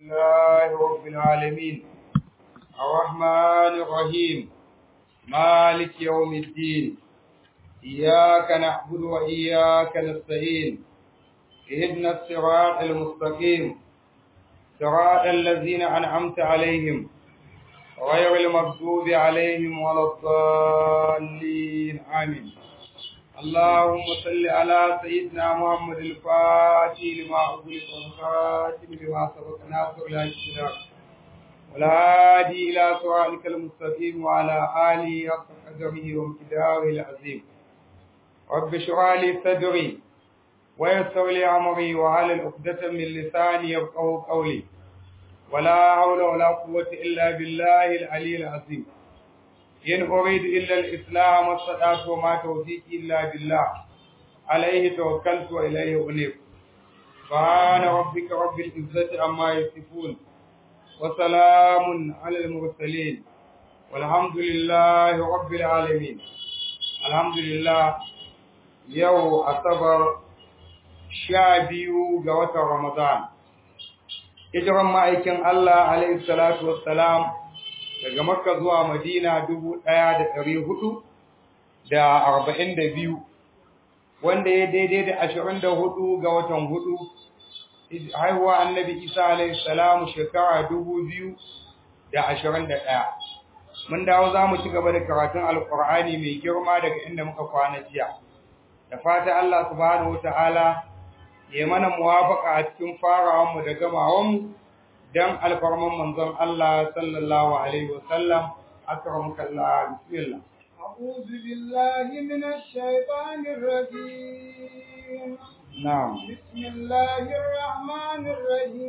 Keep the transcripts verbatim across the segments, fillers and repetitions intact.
لله رب العالمين الرحمن الرحيم مالك يوم الدين إياك نعبد وإياك نستعين اهدنا الصراط المستقيم صراط الذين أنعمت عليهم غير المغضوب عليهم ولا الضالين آمين. اللهم صل على سيدنا محمد الفاتح لما أغلق والخاتم لما سبق ناصر الهدى والهادي إلى صراطك المستقيم وعلى آله حق قدره وامتداره العظيم. رب اشرح لي صدري ويسر لي أمري واحلل عقدة من لساني يفقهوا قولي ولا حول ولا قوة إلا بالله العلي العظيم. إن أريد إلا الإسلام ما استطعت وما توفيقي إلا بالله عليه توكلت وإليه أنيب. سبحان ربك رب العزة عما يصفون وسلام على المرسلين والحمد لله رب العالمين. الحمد لله. يوم أصبر شابيو جوات رمضان hijiran ma'aikin Allah alaihi salatu wassalam daga Makka zuwa Madina dubu ɗaya da ɗari hudu da arba'in da biyu wanda ya daidai da ashirin da hudu ga watan hudu haihuwa Annabi Isa alaihi salam shekara dubu biyu da ashirin da ɗaya. Mun dawo za mu ci gaba da karatun Alƙur'ani mai girma daga inda muka kwana jiya. Da fata Allah subhanahu wataala ya mana muwafaqa a cikin farawanmu da gamawanmu dan alfarman manzon Allah sallallahu alaihi wasallam. Akramaka Allah. Bismillah. A'udhu billahi minash shaitanir rajim. Na'am. Bismillahir rahmanir rahim.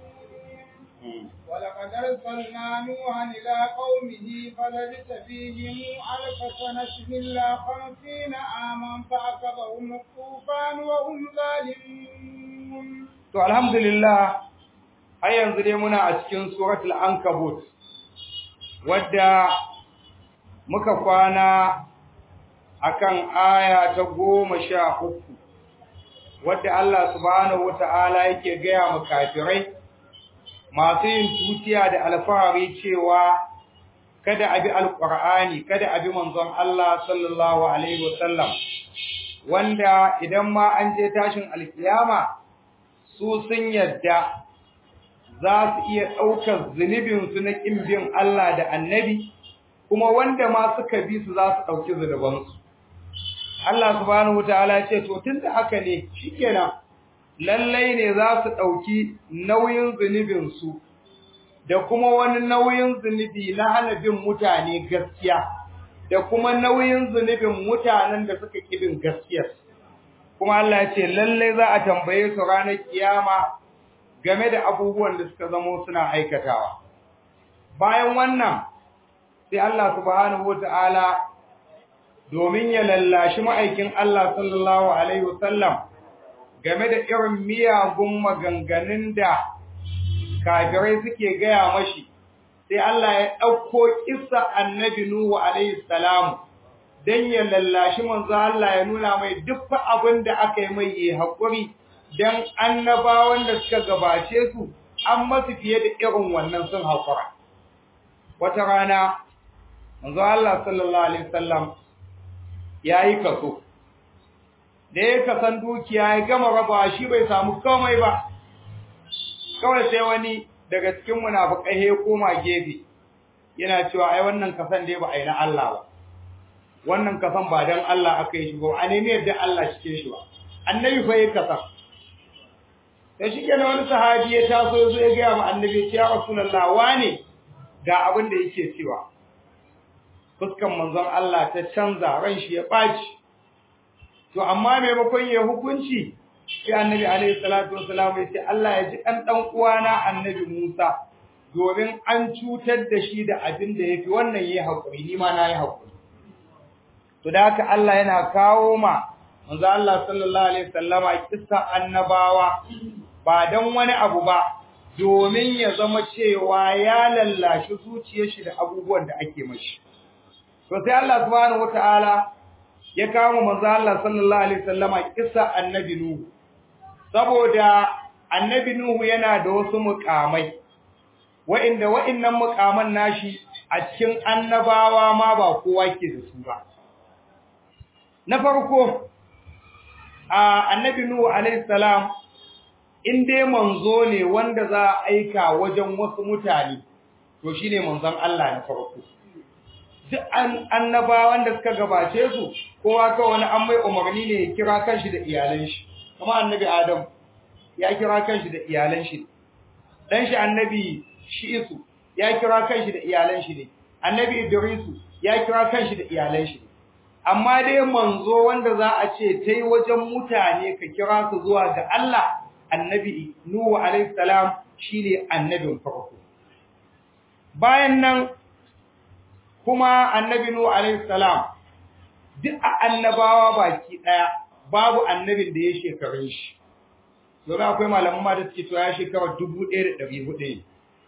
ولقد أرسلنا نوحا إلى قومه فلبث فيهم ألف سنة إلا خمسين عاما فأخذهم الطوفان وهم ظالمون. To alhamdulillah har yanzu dai muna a cikin suratul ankabut wadda muka kwana akan aya ta goma sha uku wadda Allah subhanahu wata'ala yake gaya mu kafirai masu yin tutiya da alfahari cewa kada a bi alƙur'ani kada a bi manzon Allah sallallahu alaihi wasallam, wanda idan ma an je tashin alkiyama su sun yadda za su iya ɗaukar zunubinsu na ƙin bin Allah da annabi, kuma wanda ma suka bi su za su ɗauki zunubansu. Allah subhanahu wataala ya ce to tunda haka ne shikenan lallai ne za su ɗauki nauyin zunubinsu da kuma wani nauyin zunubi na hana bin mutane gaskiya da kuma nauyin zunubin mutanen da suka ƙi bin gaskiyar. Kuma Allah ya ce lallai za a tambaye su ranar kiyama game da abubuwan da suka zamo suna aikatawa. Bayan wannan sai Allah subhanahu wata'ala domin ya lallashi ma'aikin Allah sallallahu alaihi wasallam game da irin miyagun maganganun da kafirai suke gaya mashi, sai Allah ya ɗauko kissa annabi Nuhu alaihi salam don ya lallashi manzo Allah ya nuna mai duk abin da aka yi mai yi haƙuri don annabawan da suka gabace su an masu fiye da irin wannan sun haƙura. Wata rana manzo Allah sallallahu alaihi wasallam ya yi kaso. Da ya kasan dukiya ya gama raba shi bai samu komai ba, kawai sai wani daga cikin munafikai ya koma gefe yana cewa ai wannan kasan dai ba ai na Allah ba, wannan kasan ba dan Allah aka yi shi ba, a nemi yadda Allah shi ke shi ba, annabi fa ya kasan. Sai shi kenan wani sahabi ya taso ya zo ya gaya ma annabi ya Rasulullah wane ga abin da yake cewa. Fuskan manzon Allah ta canza, ran shi ya ɓaci. To amma maimakon ya hukunci sai annabi alaihi salatu wasallam ya ce Allah ya ji dan dan uwana annabi Musa domin an cutar da shi da abin da yafi wannan yayi hakuri ni ma na yi hakuri. To da haka Allah yana kawo ma manzo Allah sallallahu alaihi wasallama kissa annabawa ba dan wani abu ba domin ya zama cewa ya lallashi zuciyar shi da abubuwan da ake mashi. To sai Allah subhanahu wataala ya kawo manzo Allah sallallahu alaihi wasallama kissa annabi Nuhu saboda annabi Nuhu yana da wasu mukamai wa'inda wa'innan mukaman nashi a cikin annabawa ma ba kowa ke da su ba. Na farko, a annabi Nuhu alaihi salam in dai manzo ne wanda za a aika wajen wasu mutane, to shine manzon Allah na farko. Duk annabawan da suka gabace su, kowa ka wani an mai umarni ne ya kira kanshi da iyalan shi. Kuma annabi Adam ya kira kanshi da iyalan shi. Dan shi annabi Shi'isu ya kira kanshi da iyalan shi ne. Annabi Idrisu ya kira kanshi da iyalan shi. Amma dai manzo wanda za a ce tai wajen mutane ka kira su zuwa ga Allah, annabi Nuhu alaihi salam shine annabin farko. Bayan nan kuma annabi Nuhu alaihi salam duk annabawa baki daya babu annabin da ya shekarun shi. Domin akwai malaman ma da suke cewa ya shekara dubu ɗaya da ɗari hudu.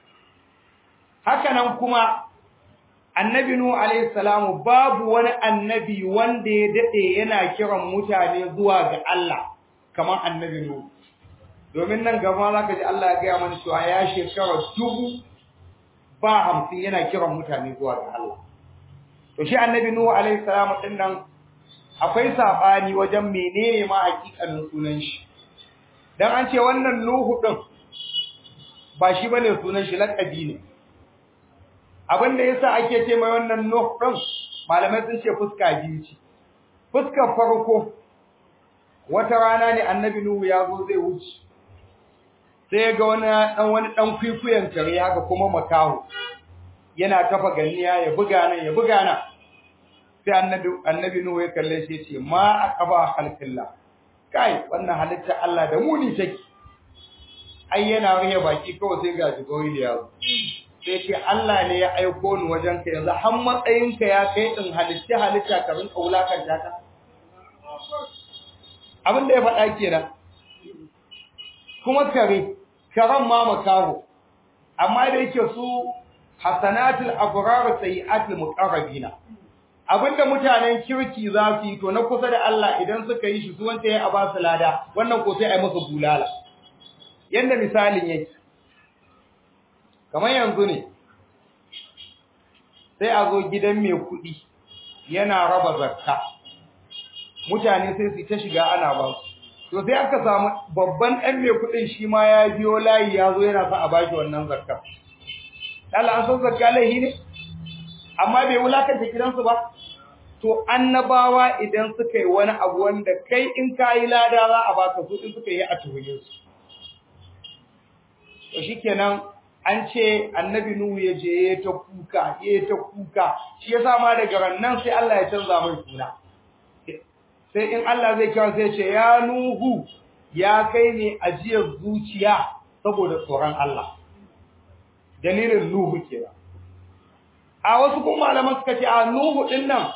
Haka nan kuma annabi Nuhu alaihi salamu babu wani annabi wanda ya dade yana kiran mutane zuwa ga Allah kamar annabi Nuhu. Domin nan gaba zaka ji Allah ya ga mana cewa ya shekara dubu ba hamsin yana kiran mutane zuwa ga Allah. To shi annabi Nuhu alaihi salamu din nan akwai sabani wajen menene ma hakikanin sunan shi. Dan an ce wannan Nuhu din ba shi bane sunan shi, laqabi ne. Abin da yasa ake ce mai wannan Nuh din, malamai sun ce fuska biyu ce. Fuskar farko, wata rana ne annabi Nuhu ya zo zai wuce, sai ga wani dan wani dan kwikuyen kare haka kuma makaho yana tafa ganiya ya buga nan ya buga nan. Sai annabi annabi Nuhu ya kalle shi ce ma aqaba khalqillah, kai wannan halitta Allah da muni take. Ai yana riya baki kawai sai ga jigoyi da yazo. Sai ce Allah ne ya aiko ni wajen ka yanzu har matsayin ka ya kai din halitta halitta ka rinka wulakanta ta. Abin da ya faɗa kenan. Kuma kare karan ma makaho, amma da yake su hasanatul abrar sayiatul muqarrabina. Abinda mutanen kirki za su yi to na kusa da Allah idan suka yi shi su wanda ya aba su lada, wannan ko sai ai masa bulala. Yanda misalin yake, kamar yanzu ne sai a zo gidan mai kuɗi yana raba zakka, mutane sai su ta shiga ana ba su. To sai aka samu babban ɗan mai kuɗin shi ma ya biyo layi ya zo yana sa a bashi wannan zakka. Allah an san zakka laihi ne, amma bai wulakanta gidansu ba. To annabawa idan suka yi wani abu wanda kai in kayi lada za a baka, su in suka yi a tuhuye su. To shikenan an ce annabi Nuhu ya je ya ta kuka ya ta kuka, shi yasa ma daga rannan sai Allah ya canza mai suna. Sai in Allah zai kira sai ce ya Nuhu, ya kai ne ajiyar zuciya saboda tsoron Allah. Dalilin Nuhu kenan. A wasu kuma malaman suka ce a Nuhu din nan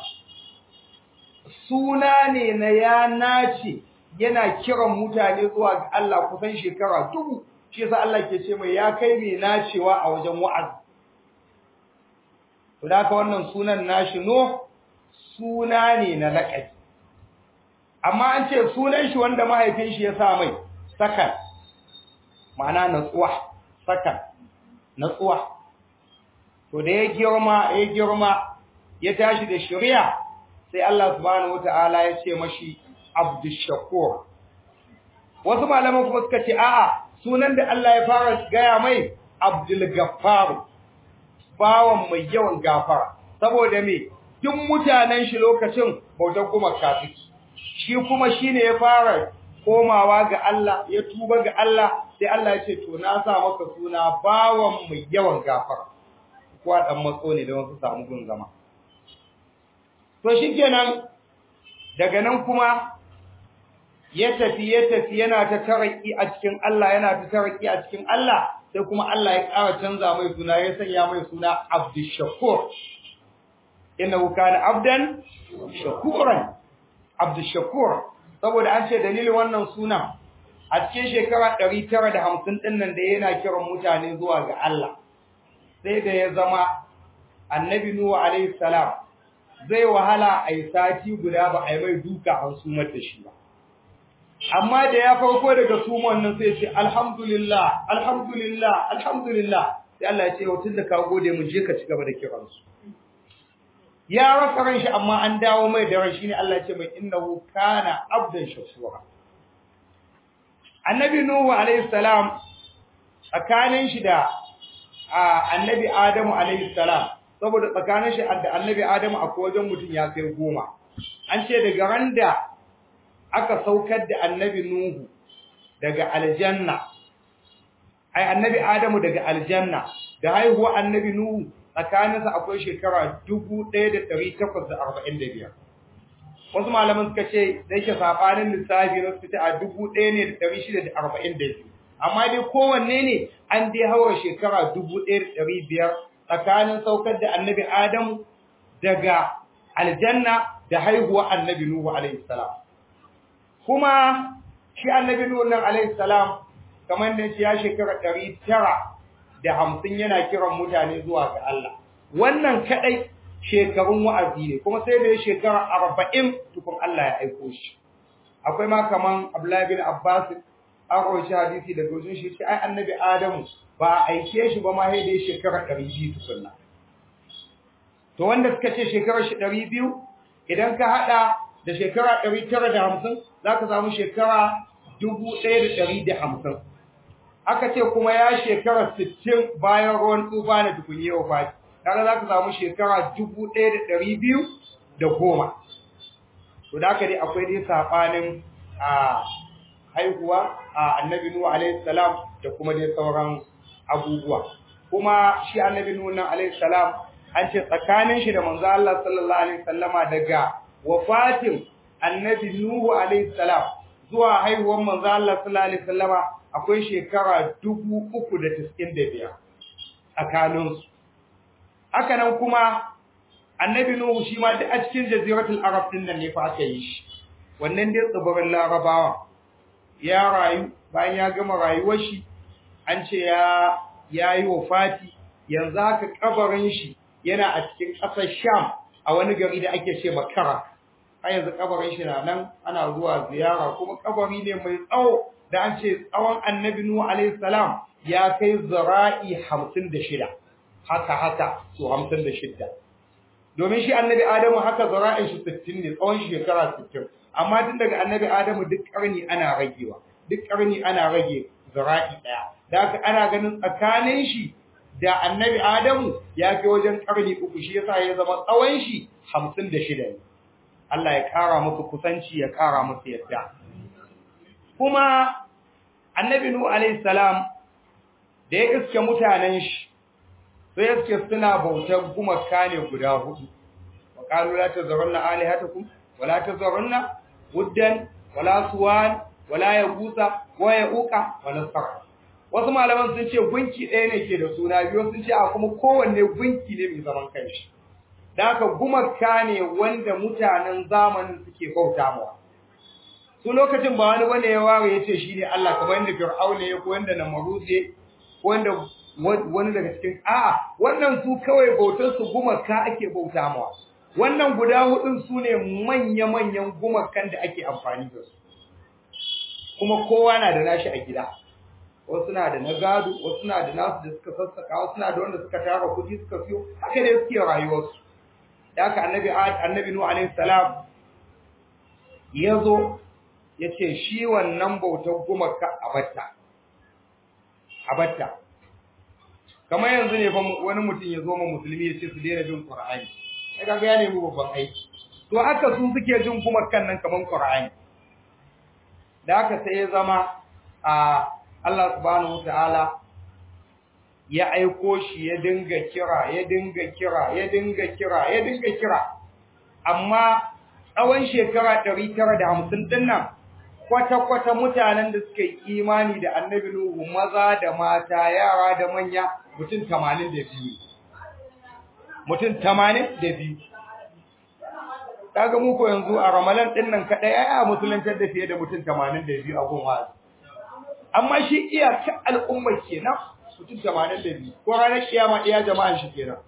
suna ne na ya nace yana kiran mutane zuwa ga Allah kusan shekara dubu. Shi yasa Allah ke ce mai ya kai mai nacewa a wajen wa'azi. To da haka wannan sunan nashi Nuh suna ne na laƙabi. Amma an ce sunan shi wanda mahaifin shi ya sa mai Sakan, ma'ana natsuwa, Sakan, natsuwa. To da ya girma, ya girma, ya tashi da shari'a, sai Allah subhanahu wata'ala ya ce mashi Abdushakur. Wasu malaman kuma suka ce a'a, sunan da Allah ya fara gaya mai Abdul Gaffar, bawan mai yawan gafara. Saboda me, duk mutanen shi lokacin bautar kuma kafiki. Shi kuma shine ya fara komawa ga Allah, ya tuba ga Allah, sai Allah ya ce to na sa maka suna bawan mai yawan gafara. Kuwa dan matso ne don su samu gun zama. To shikenan daga nan kuma ya tafi ya tafi yana ta taraki a cikin Allah, yana ta taraki a cikin Allah, sai kuma Allah ya ƙara canza mai suna, ya sanya mai suna Abdushakur. Innahu kana abdan shakuran. Abdushakur, saboda an ce dalilin wannan sunan a cikin shekara ɗari tara da hamsin ɗin nan da yana kiran mutane zuwa ga Allah, sai da ya zama annabi Nuhu alaihi salam zai wahala a yi sati guda ba a yi mai duka an sumar da shi ba. amma da ya farko daga suman nan sai ce alhamdulillah alhamdulillah alhamdulillah sai Allah ya ce wa tunda ka gode mu je ka ci gaba da kiransu ya rasa ran shi amma an dawo mai da ran shine Allah ya ce mai innahu kana abdan shakura annabi nuhu alayhi salam tsakanin shi da annabi adamu alayhi salam saboda tsakanin shi da annabi adamu akwai wajen mutum ya kai goma an ce daga randa aka saukar da annabi nuhu daga aljanna ai annabi adamu daga aljanna da haihuwa annabi nuhu tsakaninsa akwai shekara dubu ɗaya da ɗari takwas da arba'in da biyar wasu malaman suka ce da yake sabanin lissafi na suka ce a dubu ɗaya ne da ɗari shida da arba'in da biyu amma dai kowanne ne an dai haura shekara dubu ɗaya da ɗari biyar tsakanin saukar da annabi adamu daga aljanna da haihuwa annabi nuhu alaihi salam kuma shi annabi nuhu nan alaihi salam kamar da ya shekara ɗari tara da hamsin yana kiran mutane zuwa ga Allah wannan kadai shekarun wa'azi ne kuma sai da shekara arba'in tukun Allah ya aiko shi akwai ma kaman Abdullah bin Abbas an roshi hadisi da gojin shi sai ai annabi Adamu ba a aike shi ba ma sai da shekara ɗari biyu tukunna to wanda suka ce shekara ɗari biyu idan ka hada da shekara ɗari tara da hamsin zaka samu shekara dubu ɗaya da ɗari da hamsin aka ce kuma ya shekara sittin bayan ruwan tsufa na tukunye wa fati kaga za ka samu shekara dubu ɗaya da ɗari biyu da goma to da haka dai akwai dai saɓanin a haihuwa a annabi nuhu alaihi salam da kuma dai sauran abubuwa kuma shi annabi nuhu nan alaihi salam an ce tsakanin shi da manzo Allah sallallahu alaihi wasallama daga wafatin annabi nuhu alaihi salam zuwa haihuwar manzo Allah sallallahu alaihi wasallama akwai shekara dubu uku da tis'in da biyar tsakaninsu. Haka nan kuma annabi Nuhu shi ma duk a cikin jaziratul Arab din nan ne fa aka yi shi. Wannan dai tsibirin Larabawa ya rayu bayan ya gama rayuwar shi an ce ya yayi wafati yanzu haka kabarin shi yana a cikin ƙasar Sham a wani gari da ake ce Makara. A yanzu kabarin shi na nan ana zuwa ziyara kuma kabari ne mai tsawo da an ce tsawon annabi Nuhu alaihi salam ya kai zira'i hamsin da shida haka haka so hamsin da shida domin shi annabi Adamu haka zira'in shi sittin ne tsawon shekara sittin amma tun daga annabi Adamu duk karni ana ragewa duk karni ana rage zira'i daya da haka ana ganin tsakanin shi da annabi Adamu ya kai wajen karni uku shi yasa ya zama tsawon shi hamsin da shida ne Allah ya kara musu kusanci ya kara musu yadda kuma annabi nuhu alayhi salam da ya iske mutanen shi sai iske suna bautar gumaka ne guda hudu wa qalu la tazarunna alihatakum wa la tazarunna wuddan wa la suwan wa la yagusa wa yauqa wa nasra wasu malaman sun ce gunki ɗaya ne ke da suna biyu sun ce a kuma kowanne gunki ne mai zaman kanshi da haka gumaka ne wanda mutanen zamanin suke bauta mawa su lokacin ba wani wanda ya ware ya ce shi ne Allah kamar yadda Fir'auna ya ko yadda Namrud ya ko yadda wani daga cikin a'a wannan su kawai bautar su gumaka ake bauta mawa wannan guda hudun su ne manya-manyan gumakan da ake amfani da su kuma kowa na da nashi a gida wasu na da na gado wasu na da nasu da suka sassaka wasu na da wanda suka tara kuɗi suka siyo haka dai suke rayuwarsu da haka annabi annabi Nuhu alaihi salam yazo yace shi wannan bautar gumaka abatta abatta kamar yanzu ne fa wani mutum ya zo ma musulmi ya ce su daina bin Qur'ani sai kaga ya nemi babban aiki to haka su suke jin gumakan nan kaman Qur'ani da haka sai ya zama a Allah subhanahu wataala ya aiko shi ya dinga kira ya dinga kira ya dinga kira ya dinga kira amma tsawon shekara ɗari tara da hamsin din nan kwata-kwata mutanen da suka yi imani da annabi Nuhu maza da mata yara da manya mutum tamanin da biyu mutum tamanin da biyu kaga mu ko yanzu a Ramadan din nan kadai ai a musuluntar da fiye da mutum tamanin da biyu a gonwa amma shi iyaka al'umma kenan mutum tamanin da biyu ko ranar kiyama iya jama'an shi kenan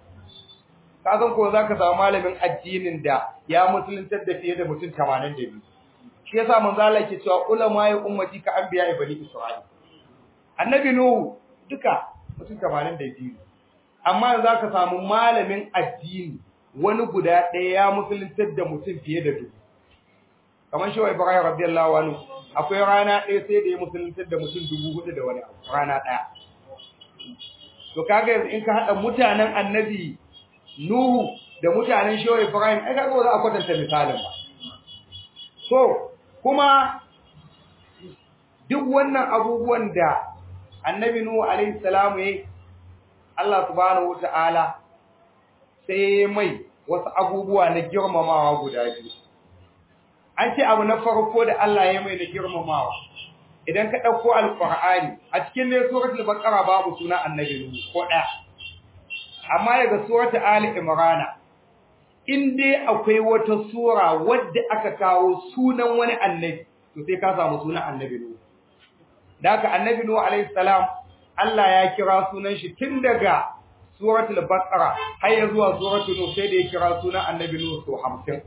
ka san ko zaka samu malamin addinin da ya musuluntar da fiye da mutum tamanin da biyu shi yasa manzo Allah yake cewa ulama ya ummati ka anbiya bani Isra'il annabi Nuhu duka mutum tamanin da biyu amma yanzu zaka samu malamin addini wani guda ɗaya ya musuluntar da mutum fiye da dubu kamar shi wa Ibrahim radiyallahu anhu akwai rana ɗaya sai da ya musuluntar da mutum dubu hudu da wani abu rana ɗaya to kaga yanzu in ka hada mutanen annabi Nuhu da mutanen shi wa Ibrahim ai kaga ba za a kwatanta misalin ba so kuma duk wannan abubuwan da annabi Nuhu alaihi salamu yayi Allah subhanahu wataala sai mai wasu abubuwa na girmamawa guda biyu an ce abu na farko da Allah ya mai na girmamawa idan ka dauko alqur'ani a cikin ne suratul baqara babu suna annabi Nuhu ko daya amma daga suratul ali imran in dai akwai wata sura wadda aka kawo sunan wani annabi to sai ka samu sunan annabi Nuhu da haka annabi Nuhu alaihi salam Allah ya kira sunan shi tun daga suratul baqara har ya zuwa suratul nuh sai da ya kira sunan annabi Nuhu so hamsin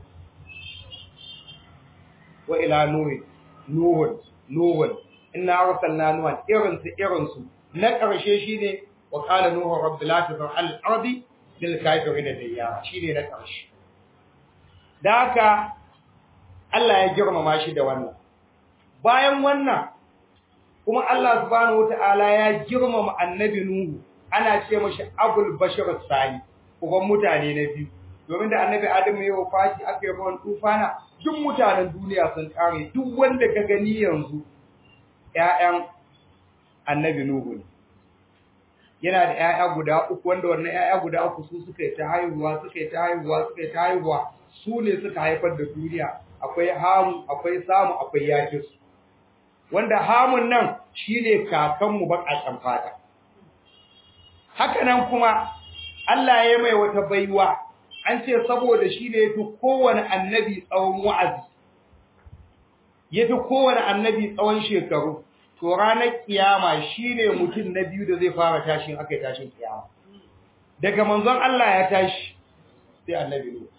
wa ila nuh nuh nuh inna arsalna nuhan irin su irin su na karshe shine wa qala nuhu rabbi la tazar al ardi lil kafirin diyara shine na karshe da haka Allah ya girmama shi da wannan bayan wannan kuma Allah subhanahu wataala ya girmama annabi Nuhu ana ce mashi abul bashar sani uban mutane na biyu domin da annabi Adam ya wafati aka yi ruwan tufana duk mutanen duniya sun kare duk wanda ka gani yanzu ƴaƴan annabi Nuhu ne yana da ƴaƴa guda uku wanda wannan ƴaƴa guda uku su suka yi ta haihuwa suka yi ta haihuwa suka yi ta haihuwa su ne suka haifar da duniya akwai Hamu akwai Samu akwai Yafis wanda Hamun nan shine kakanmu baƙaƙen fata haka nan kuma Allah ya mai wata baiwa an ce saboda shi ne yafi kowane annabi tsawon wa'azi yafi kowane annabi tsawon shekaru to ranar kiyama shine mutum na biyu da zai fara tashin akai tashin kiyama daga manzon Allah ya tashi sai annabi ne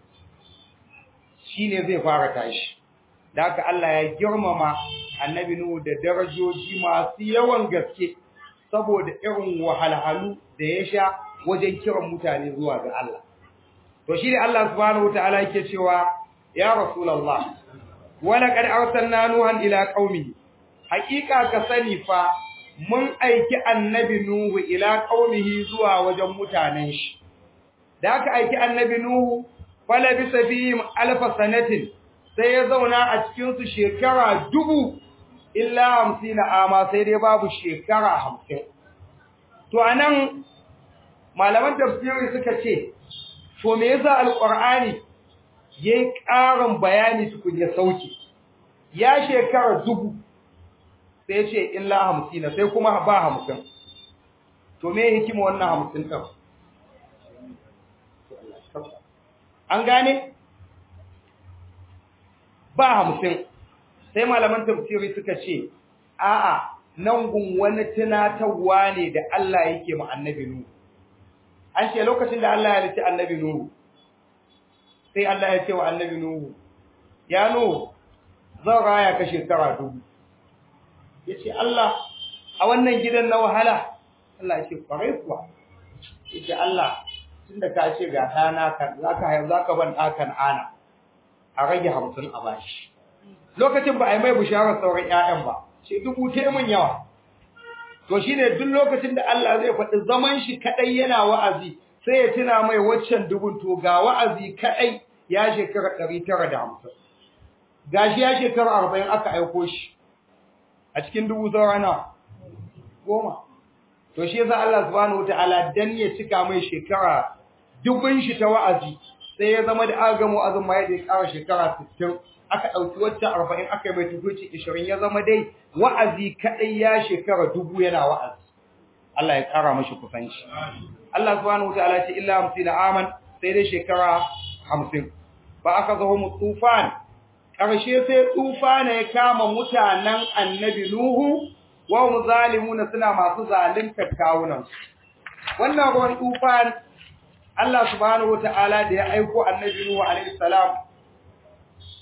shine zai fara tashi da haka Allah ya girmama annabi Nuhu da darajoji masu yawan gaske saboda irin wahalhalu da ya sha wajen kiran mutane zuwa ga Allah to shi ne Allah subhanahu wataala yake cewa ya rasulullah wala qad arsalna nuhan ila qaumihi haqiqa ka sani fa mun aiki annabi nuhu ila qaumihi zuwa wajen mutanen shi da aka aiki annabi nuhu fala bisafihim alf sanatin sai ya zauna a cikin su shekara dubu illa hamsin ama sai dai babu shekara hamsin to anan malaman tafsiri suka ce to me yasa alqur'ani yayi ƙarin bayani tukun ya sauke ya shekara dubu sai ya ce illa hamsin sai kuma ba hamsin to me hikima wannan hamsin din an gane ba hamsin sai malaman tafsiri suka ce a'a nan gun wani tunatarwa ne da Allah yake ma annabi Nuhu an ce lokacin da Allah ya halitta annabi Nuhu sai Allah ya ce wa annabi Nuhu ya Nuhu zan raya ka shekara dubu yace Allah a wannan gidan na wahala Allah ya ce kwarai kuwa yace Allah tunda ka ce ga dana kan zaka hayar zaka ban dakan ana a rage hamsin a bashi lokacin ba a yi mai bisharar sauran ƴaƴan ba ce dubu te mun yawa to shine duk lokacin da Allah zai faɗi zaman shi kadai yana wa'azi sai ya tuna mai waccan dubun to ga wa'azi kadai ya shekara ɗari tara da hamsin gashi ya shekara arba'in aka aiko shi a cikin dubu saurana goma to shi yasa Allah subhanahu wataala dan ya cika mai shekara dubun shi ta wa'azi sai ya zama da aka gamo azumi mai da ƙara shekara sittin aka dauki wacce arba'in aka yi mai tukuci ishirin ya zama dai wa'azi kadai ya shekara dubu yana wa'azi Allah ya ƙara mashi kusanci Allah subhanahu wataala ce illa hamsin aman sai dai shekara hamsin ba aka zo mu tufan karshe sai tufana ya kama mutanen annabi Nuhu wa hum zalimuna suna masu zalimtar kawunan wannan ruwan tufan Allah subhanahu wataala da ya aiko annabi Nuhu alaihi salam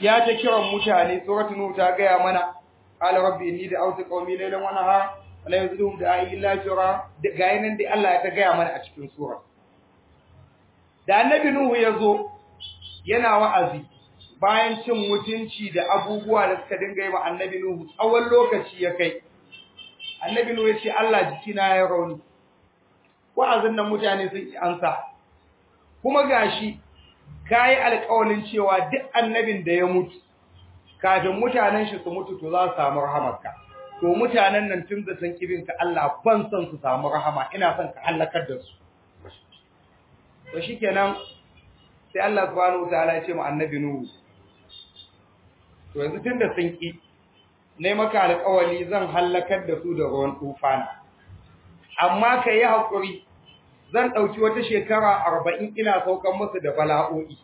ya ta kiran mutane suratul nuh ta ga mana qala rabbi inni da'awtu qaumi laylan wa nahara wa la yazidum da'i illa jura ga yanan dai Allah ya ta ga mana a cikin sura da annabi nuhu yazo yana wa'azi bayan cin mutunci da abubuwa da suka dinga yi wa annabi nuhu tsawon lokaci ya kai annabi nuhu ya ce Allah jikina ya rauni wa'azin nan mutane sun yi ansa kuma gashi kai alƙawarin cewa duk annabin da ya mutu kafin mutanen shi su mutu to za su samu rahamarka to mutanen nan tun da san kibinka Allah ban san su samu rahama ina son ka halakar da su to shikenan sai Allah subhanahu wataala ya ce mu annabi nuhu to yanzu tun da sun ki ne maka alƙawari zan halakar da su da ruwan tufana amma kai hakuri zan ɗauki wata shekara arba'in ina saukan musu da bala'o'i.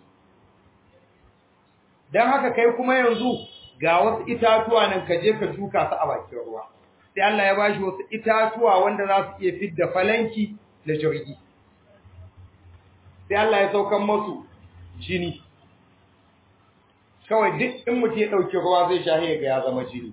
Don haka kai kuma yanzu ga wasu itatuwa nan ka je ka shuka su a bakin ruwa. Sai Allah ya bashi wasu itatuwa wanda za su iya fidda falanki da jirgi. Sai Allah ya saukan musu jini. Kawai duk in mutum ya ɗauki ruwa zai sha ga ya zama jini.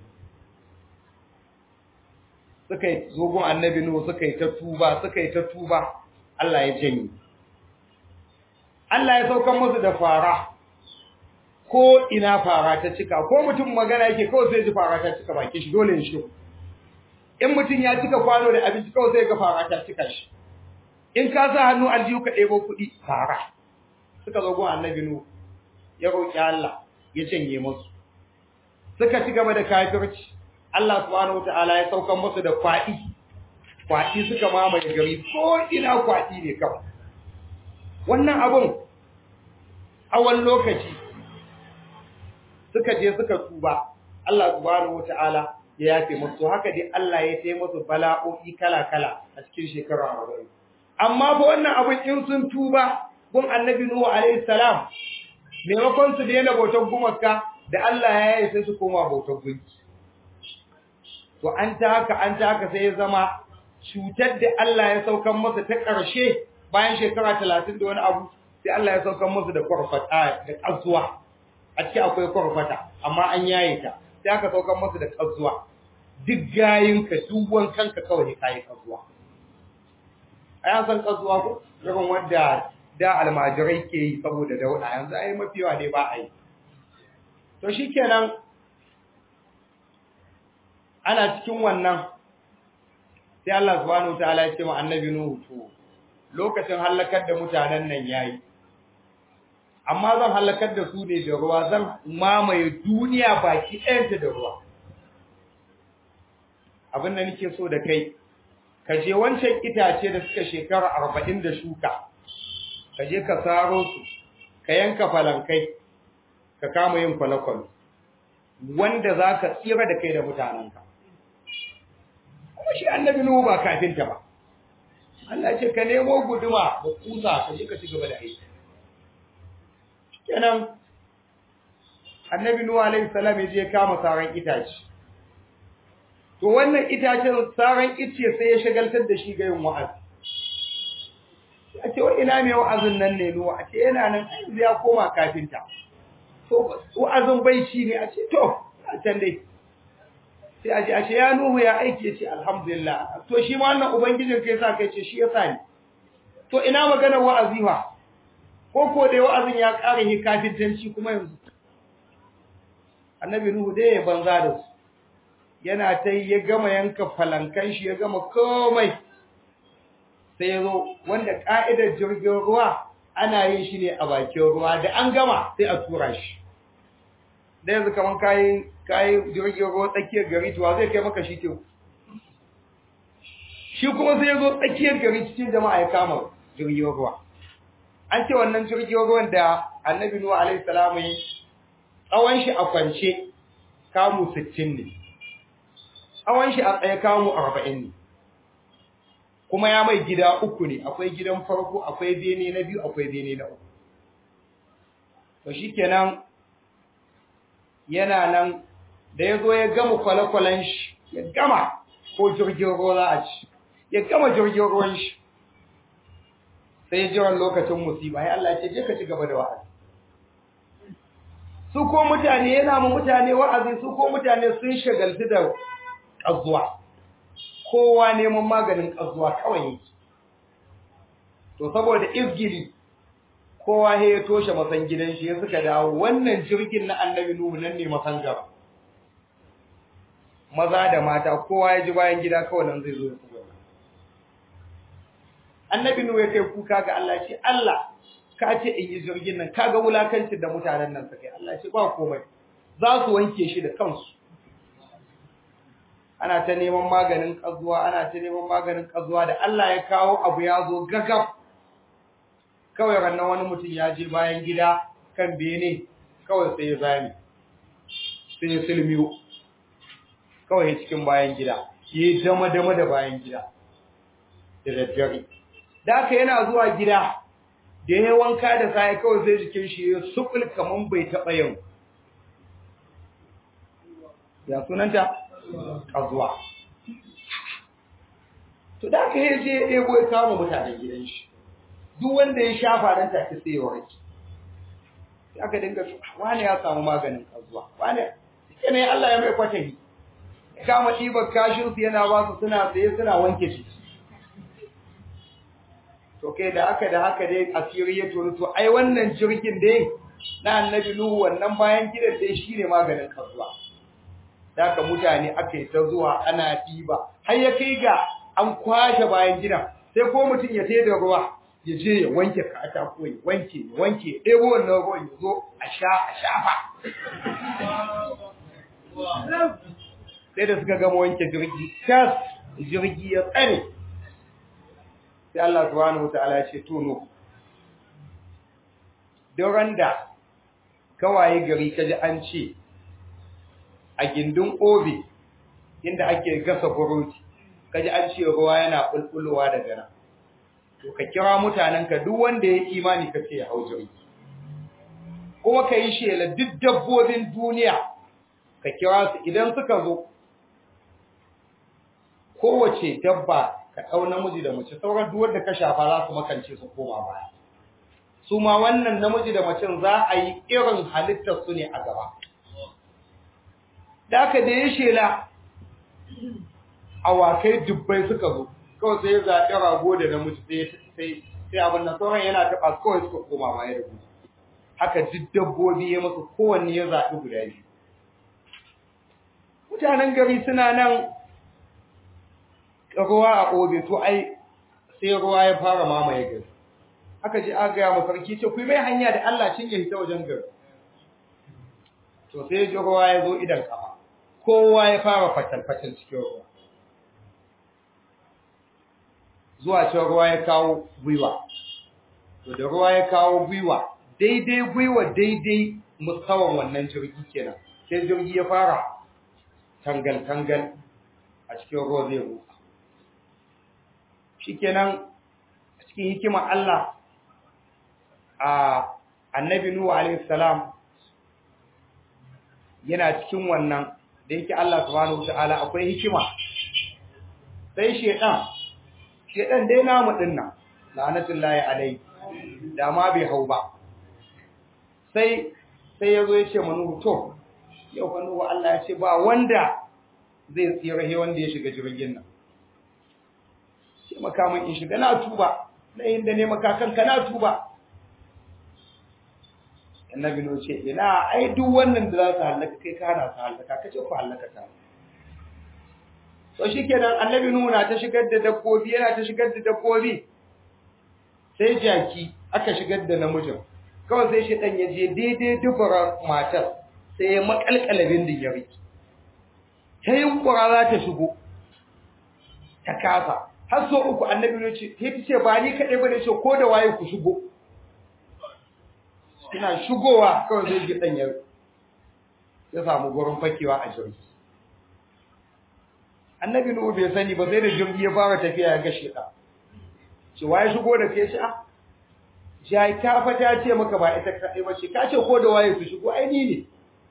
Suka yi zogon annabi Nuhu suka yi ta tuba, suka yi ta tuba. Allah ya janye. Allah ya saukan musu da fara, ko ina fara ta cika, ko mutum magana yake kawai sai ji fara ta cika baki shi dole shi. In mutum ya cika kwano da abinci kawai sai ga fara ta cika shi. In ka sa hannu aljihu ka ɗebo kuɗi fara. Suka zo gun annabi Nuhu, ya roƙi Allah ya janye musu. Suka ci gaba da kafirci, Allah subhanahu wataala ya saukan musu da kwaɗi. Kwaɗi suka mamaye gari ko ina kwaɗi ne kawai. Wannan abun a wani lokaci suka je suka tuba Allah subhanahu wataala ya yafe musu haka dai Allah ya tayi musu bala'o'i kala-kala a cikin shekara arba'in. Amma fa wannan abun in sun tuba gun Annabi Nuhu alaihi salam maimakon su daina bautar gumaka da Allah ya yi sai su koma bautar gunki. To an ta haka an ta haka sai ya zama cutar da Allah ya saukan masa ta ƙarshe bayan shekara talatin da wani abu sai Allah ya saukan masa da kwarfata da ƙazuwa a ciki akwai kwarfata amma an yaye ta sai aka saukan masa da ƙazuwa duk gayinka duk wankanka kawai kai ƙazuwa ai san ƙazuwa ko irin wanda da almajirai ke yi saboda dauda yanzu ai mafi yawa dai ba a yi to shikenan ana cikin wannan sai Allah subhanahu wataala ya ce wa annabi Nuhu to lokacin halakar da mutanen nan yayi amma zan halakar da su ne da ruwa zan mamaye duniya baki ɗayanta da ruwa abin da nake so da kai ka je wancan itace da suka shekara arba'in da shuka ka je ka saro su ka yanka falankai ka kama yin kwalakwalo wanda zaka tsira da kai da mutanenka shi annabi Nuhu ba kafinta ba Allah ya ce ka nemo guduma da kusa ka je ka ci gaba da aiki kenan annabi Nuhu alaihi salam ya je kama saran itace to wannan itacen saran ice sai ya shagaltar da shi ga yin wa'azi a ce wa ina mai wa'azin nan ne Nuhu a ce yana nan yanzu ya koma kafinta to wa'azin bai shi ne a ce to a can dai sai a ce ashe ya Nuhu ya aiki ya ce alhamdulillah to shi ma wannan ubangijin kai sa kai ce shi ya sani to ina maganar wa'azi fa ko ko dai wa'azin ya ƙara hi kafintanci kuma yanzu annabi Nuhu dai ya banza da su yana ta ya gama yanka falankan shi ya gama komai sai ya zo wanda ka'idar jirgin ruwa ana yin shi ne a bakin ruwa da an gama sai a tura shi da yanzu kaman kayi kayi jirgin ruwa tsakiyar gari to zai kai maka shi teku shi kuma sai ya zo tsakiyar gari cikin jama'a ya kama jirgin ruwa an ce wannan jirgin ruwan da annabi Nuhu alaihi salamu yi tsawon shi a kwance kamu sittin ne tsawon shi a tsaye kamu arba'in ne kuma ya mai gida uku ne akwai gidan farko akwai bene na biyu akwai bene na uku to shikenan yana nan da ya zo ya gama kwale-kwalen shi ya gama ko jirgin ruwa za a ci ya gama jirgin ruwan shi sai ya jiran lokacin musiba ya Allah ce je ka ci gaba da wa'azi su ko mutane yana mu mutane wa'azi su ko mutane sun shagaltu da ƙazuwa kowa neman maganin ƙazuwa kawai yake to saboda izgili kowa he ya toshe masan gidan shi ya suka dawo wannan jirgin na annabi nuhu nan ne masan gaba maza da mata kowa ya ji bayan gida kawai nan zai zo ya tsaya annabi nuhu ya kai kuka ga Allah shi Allah ka ce in yi jirgin nan kaga wulakancin da mutanen nan suka yi Allah shi ba komai za su wanke shi da kansu ana ta neman maganin kazuwa ana ta neman maganin kazuwa da Allah ya kawo abu ya zo gagab kawai rannan wani mutum ya je bayan gida kan bene kawai sai ya zame sai ya silmiyo kawai cikin bayan gida yi dama dama da bayan gida da daddare da aka yana zuwa gida da ya wanka da sai kawai sai jikin shi ya sukul kaman bai taɓa yin ya sunanta kazuwa to da aka yi je ya ɗebo ya kama mutanen gidan shi duk wanda ya shafa nan take sai ya warke sai aka dinga wani ya samu maganin kazuwa wani sai ne Allah ya mai kwatani kama ɗibar kashin su yana ba su suna tsaye suna wanke shi to kai da aka da haka dai asiri ya tonu to ai wannan jirgin dai na annabi Nuhu wannan bayan gidan dai shine maganin kazuwa da ka mutane aka yi ta zuwa ana ɗiba har ya kai ga an kwashe bayan gidan sai ko mutum ya tayi da ruwa ya je ya wanke katako ya wanke ya wanke ɗebo wannan ruwan ya zo a sha a shafa sai da suka gama wanke jirgi kas jirgi ya tsare sai Allah subhanahu wataala ya ce to no don da kawaye gari kaji an ce a gindin obe inda ake gasa burodi kaji an ce ruwa yana bulbulowa daga nan to ka kira mutanenka duk wanda ya imani ka ce ya hau jirgi kuma ka yi shela duk dabbobin duniya ka kira su idan suka zo kowace dabba ka ɗau namiji da mace sauran duk wanda ka shafa za su makance su koma baya su ma wannan namiji da macen za a yi irin halittar su ne a gaba da aka da ya shela awakai dubbai suka zo kawai sai ya zaɓi rago da namiji sai sai abin nan sauran yana taɓa kawai suka koma baya da gudu haka duk dabbobi ya masu kowanne ya zaɓi guda biyu mutanen gari suna nan ruwa a obe to ai sai ruwa ya fara mamaye gari aka ji aka gaya masa sarki ce ku mai hanya da Allah cin ya hita wajen gari to sai ji ruwa ya zo idan kafa kowa ya fara fatal fatal cikin ruwa zuwa cewa ruwa ya kawo gwiwa to da ruwa ya kawo gwiwa daidai gwiwa daidai mustawan wannan jirgi kenan sai jirgi ya fara tangal tangal a cikin ruwa zai ruwa shikenan cikin hikimar Allah a annabi Nuhu alaihi salam yana cikin wannan da yake Allah subhanahu wataala akwai hikima sai shedan shedan dai namu dinnan la'natullahi alaihi da ma bai hau ba sai sai yazo ya ce manu to yau fa Nuhu Allah ya ce ba wanda zai tsira he wanda ya shiga jirgin nan sai makaman in shiga na tuba na inda ne makakan ka na tuba annabi no ce ina ai duk wannan da za su halaka kai ka hana su halaka kace ku halaka ta to shikenan annabi nuhu na ta shigar da dabbobi yana ta shigar da dabbobi sai jaki aka shigar da namijin kawai sai shi dan ya je daidai dubara matar sai ya makalkalabin din ya riki sai yunkura za ta shigo ta kasa har so uku annabi ne ce sai ce ba ni kadai bane ce ko da waye ku shigo ina shigowa kawai zai gidan ya ya samu gurin fakewa a jirgi annabi nuhu bai sani ba sai da jirgi ya fara tafiya ya gashe ta ce waye shigo da kai shi a jai ta fa ta ce maka ba ita kadai ba ce ka ce ko da waye ku shigo ai ni ne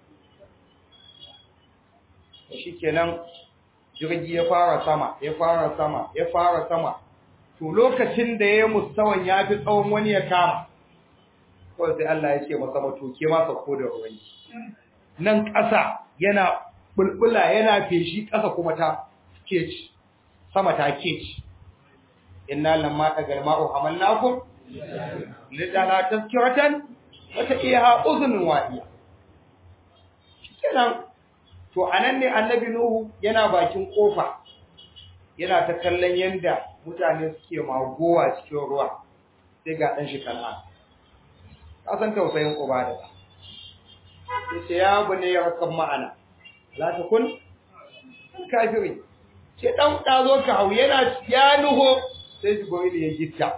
shikenan jirgi ya fara sama ya fara sama ya fara sama to lokacin da ya mustawan ya fi tsawon wani ya kama ko sai Allah ya ce masa to ke ma sauko da ruwanki nan ƙasa yana bulbula yana feshi ƙasa kuma ta keci sama ta keci inna lamma tagal ma'u hamalnakum lidana tazkiratan wata iya uzunun wadiya kenan to anan ne annabi nuhu yana bakin kofa yana ta kallon yanda mutane suke magowa cikin ruwa sai ga dan shi kana ka san tausayin uba da sai ya bane ya rakan ma'ana la takun kafiri ce dan da zo ka hau yana ya nuho sai jibril ya gitta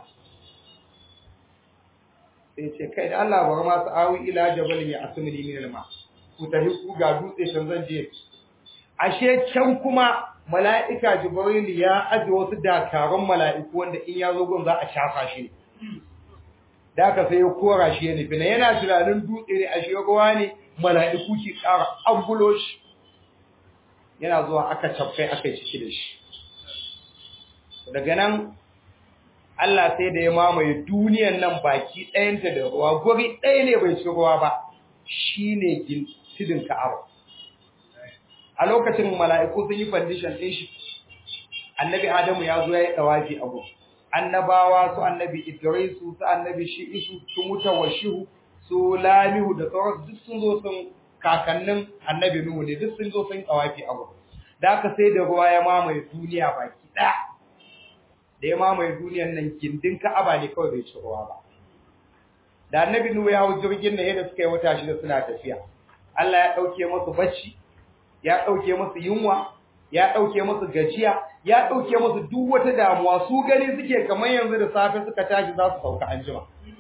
sai ce kai da Allah bar ma su awi ila jabal ya asmini min alma ku tafi ku ga dutse can zan je ashe can kuma mala'ika jibril ya aje wasu dakarun mala'iku wanda in ya zo gun za a shafa shi da ka sai ya kora shi ne fina yana tunanin dutse ne ashe ruwa ne mala'iku ki ƙara ambulo shi yana zuwa aka tafkai aka ciki da shi daga nan Allah sai da ya mamaye duniyar nan baki ɗayanta da ruwa guri ɗaya ne bai ci ruwa ba shine gintidin Ka'aba a lokacin mala'iku sun yi foundation ɗin shi annabi Adamu ya zo ya yi dawafi a gun annabawa su annabi Idris su annabi Shi'isu su mutawashihu su Lamihu da sauran duk sun zo sun kakannin annabi Nuhu ne duk sun zo sun dawafi a gun da aka sai da ruwa ya mamaye duniya baki ɗaya da ya mamaye duniyar nan gindin Ka'aba ne kawai bai ci ruwa ba da annabi Nuhu ya hau jirgin nan yadda suka yi wata shida suna tafiya Allah ya dauke musu bacci ya dauke musu yunwa ya dauke musu gajiya ya dauke musu duk wata damuwa su gani suke kamar yanzu da safe suka tashi za su sauka anjima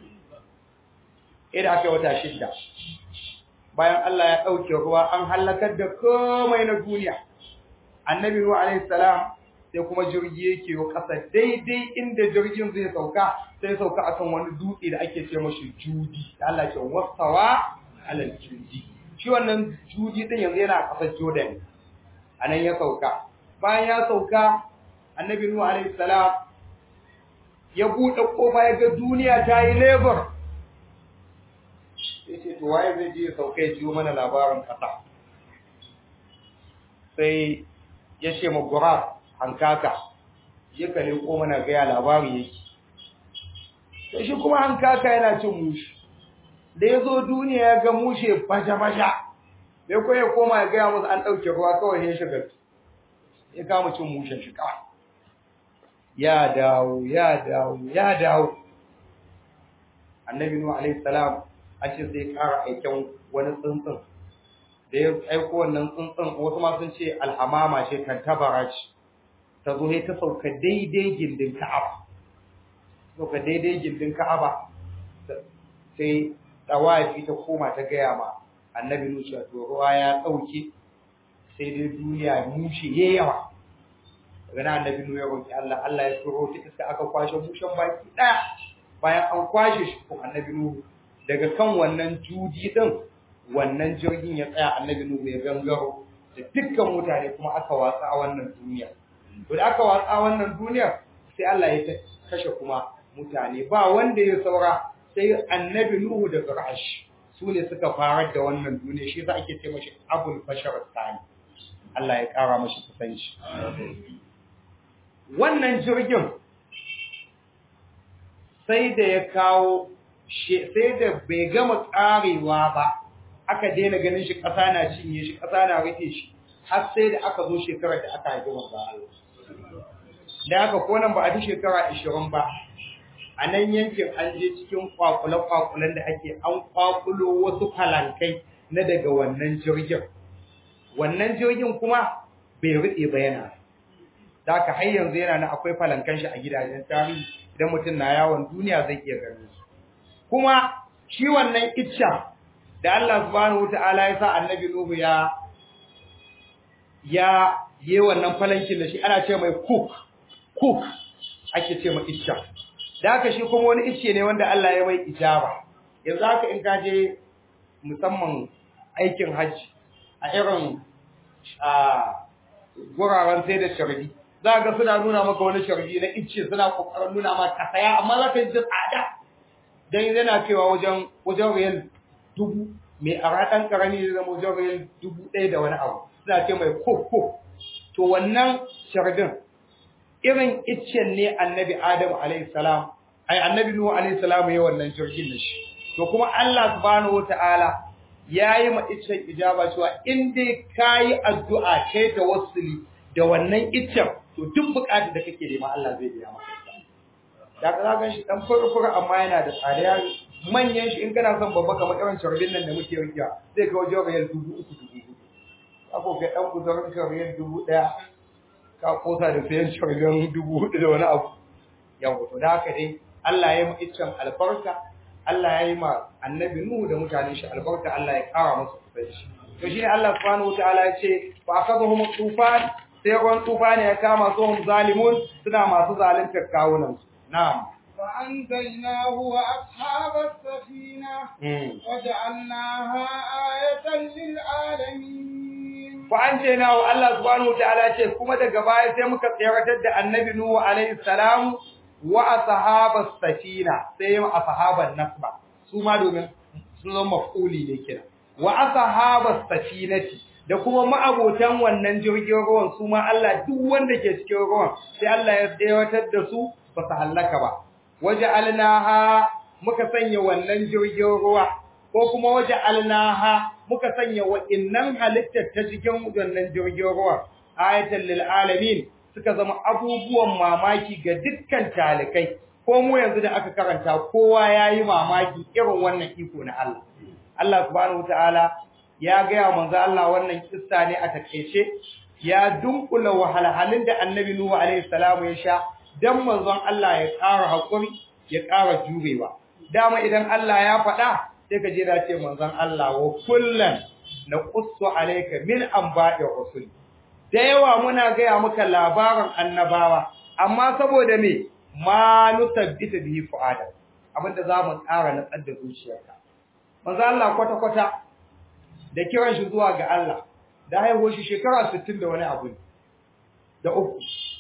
idan aka yi wata shida bayan Allah ya dauke ruwa an halakar da komai na duniya annabi Nuhu alaihi salam sai kuma jirgi yake yo kasa daidai inda jirgin zai sauka sai sauka akan wani dutse da ake ce mashi judi Allah ce wasawa alal judi shi wannan judi din yanzu yana kasar Jordan anan ya sauka bayan ya sauka annabi Nuhu alaihi salam ya bude kofa ya ga duniya ta yi labor sai ce to waye zai je ya sauka ya jiyo mana labarin kasa sai ya ce ma Gurab hankaka ya kale ko mana ga ya labari yake sai shi kuma hankaka yana cin mushi da yazo duniya ya ga mushe baja baja bai ko ya koma ya ga musu an dauke ruwa kawai ya shiga ya kama cin mushen shi kawai ya dawo ya dawo ya dawo annabi nuhu alaihi salam a ce sai kara aikin wani tsuntsun da ya aiko wannan tsuntsun wasu ma sun ce alhamama ce kan tabara ce ta zo ta sauka daidai gindin Ka'aba sauka daidai gindin Ka'aba sai tawafi ta koma ta gaya ma annabi Nuhu cewa to ruwa ya dauke sai dai duniya mushe yayawa daga nan annabi Nuhu ya roki Allah Allah ya tsoro ta iska aka kwashe mushen baki daya bayan an kwashe shi ko annabi Nuhu daga kan wannan judi din wannan jirgin ya tsaya annabi Nuhu ya gangaro da dukkan mutane kuma aka watsa a wannan duniya to da aka watsa wannan duniya sai Allah ya kashe kuma mutane ba wanda ya saura sai annabi Nuhu da Quraysh su ne suka fara da wannan duniya shi yasa ake ce mashi Abul Bashar Thani Allah ya kara mashi kusanci wannan jirgin sai da ya kawo sai da bai gama karewa ba aka daina ganin shi kasa na cinye shi kasa na rufe shi har sai da aka zo shekarar da aka haifi manzo Allah da aka konan ba a ji shekara ashirin ba a nan yankin an je cikin kwakule-kwakulen da ake an kwakulo wasu falankai na daga wannan jirgin wannan jirgin kuma bai rube ba yana da aka har yanzu yana na akwai falankan shi a gidajen tarihi idan mutum na yawon duniya zai iya gani kuma shi wannan icca da Allah subhanahu wataala ya sa annabi Nuhu ya ya yi wannan falankin da shi ana ce mai cook cook ake ce mai icca da haka shi kuma wani icce ne wanda Allah ya mai ijaba yanzu haka in ka je musamman aikin hajji a irin a guraren sai da sharbi za ga suna nuna maka wani sharbi na icce suna kokarin nuna maka ka saya amma za ka ji tsada dan yana kaiwa wajen wajen riyal dubu mai aradan karami da zama wajen riyal dubu ɗaya da wani abu suna ce mai koko to wannan sharbin irin iccen ne annabi Adam alayhi salam ai annabi Nuhu alayhi salam yayin wannan jirgin da shi to kuma Allah subhanahu wataala yayi ma iccen ijaba cewa in dai kai addu'a kai tawassuli da wannan iccen to duk bukatar da kake nema Allah zai biya maka da ka ga shi dan furfura amma yana da tsada manyan shi in kana son babba kamar irin sharbin nan da muke rikiya zai kawo jawabin dubu uku dubu ako ga dan guzarin sharbin dubu ɗaya ka kosa da sayan sharbin dubu hudu da wani abu yawa to da haka dai Allah ya yi mu iccen albarka Allah ya yi ma annabi Nuhu da mutanen shi albarka Allah ya kara musu kusanci shi to shine Allah subhanahu wataala ya ce fa akabahum tufan sai ruwan tufani ya kama su hum zalimun suna masu zaluntar kawunan su na'am wa anjaynahu wa ashabas safina wa ja'alnaha ayatan lil alamin fa anjaynahu Allah subhanahu wataala ya ce kuma daga baya sai muka tsiratar da annabi Nuhu alaihi salam wa ashabas safina sai ma ashaban nasba su ma domin sun zama maf'uli ne kira wa ashabas safinati da kuma ma'abotan wannan jirgin ruwan su ma Allah duk wanda ke cikin ruwan sai Allah ya tsayawatar da su ba su halaka ba waja'alnaha muka sanya wannan jirgin ruwa ko kuma waja'alnaha muka sanya wa'innan halittar ta cikin wannan jirgin ruwa ayatan lil alamin suka zama abubuwan mamaki ga dukkan talikai ko mu yanzu da aka karanta kowa yayi mamaki irin wannan iko na Allah Allah subhanahu wataala ya ga manzo Allah wannan kissa ne a takeice ya dunkula wahalhalin da Annabi Nuhu alaihi salamu ya sha dan manzon Allah ya ƙara hakuri ya ƙara jurewa dama idan Allah ya faɗa sai ka je da ce manzon Allah wa kullan naqussu alayka min anba'i rusul da yawa muna gaya maka labarin annabawa amma saboda me ma nusabbita bihi fuada abinda zamu tsara na tsadda zuciyarka manzo Allah kwata kwata da kiran shi zuwa ga Allah da haihuwar shi shekara sittin da wani abu da uku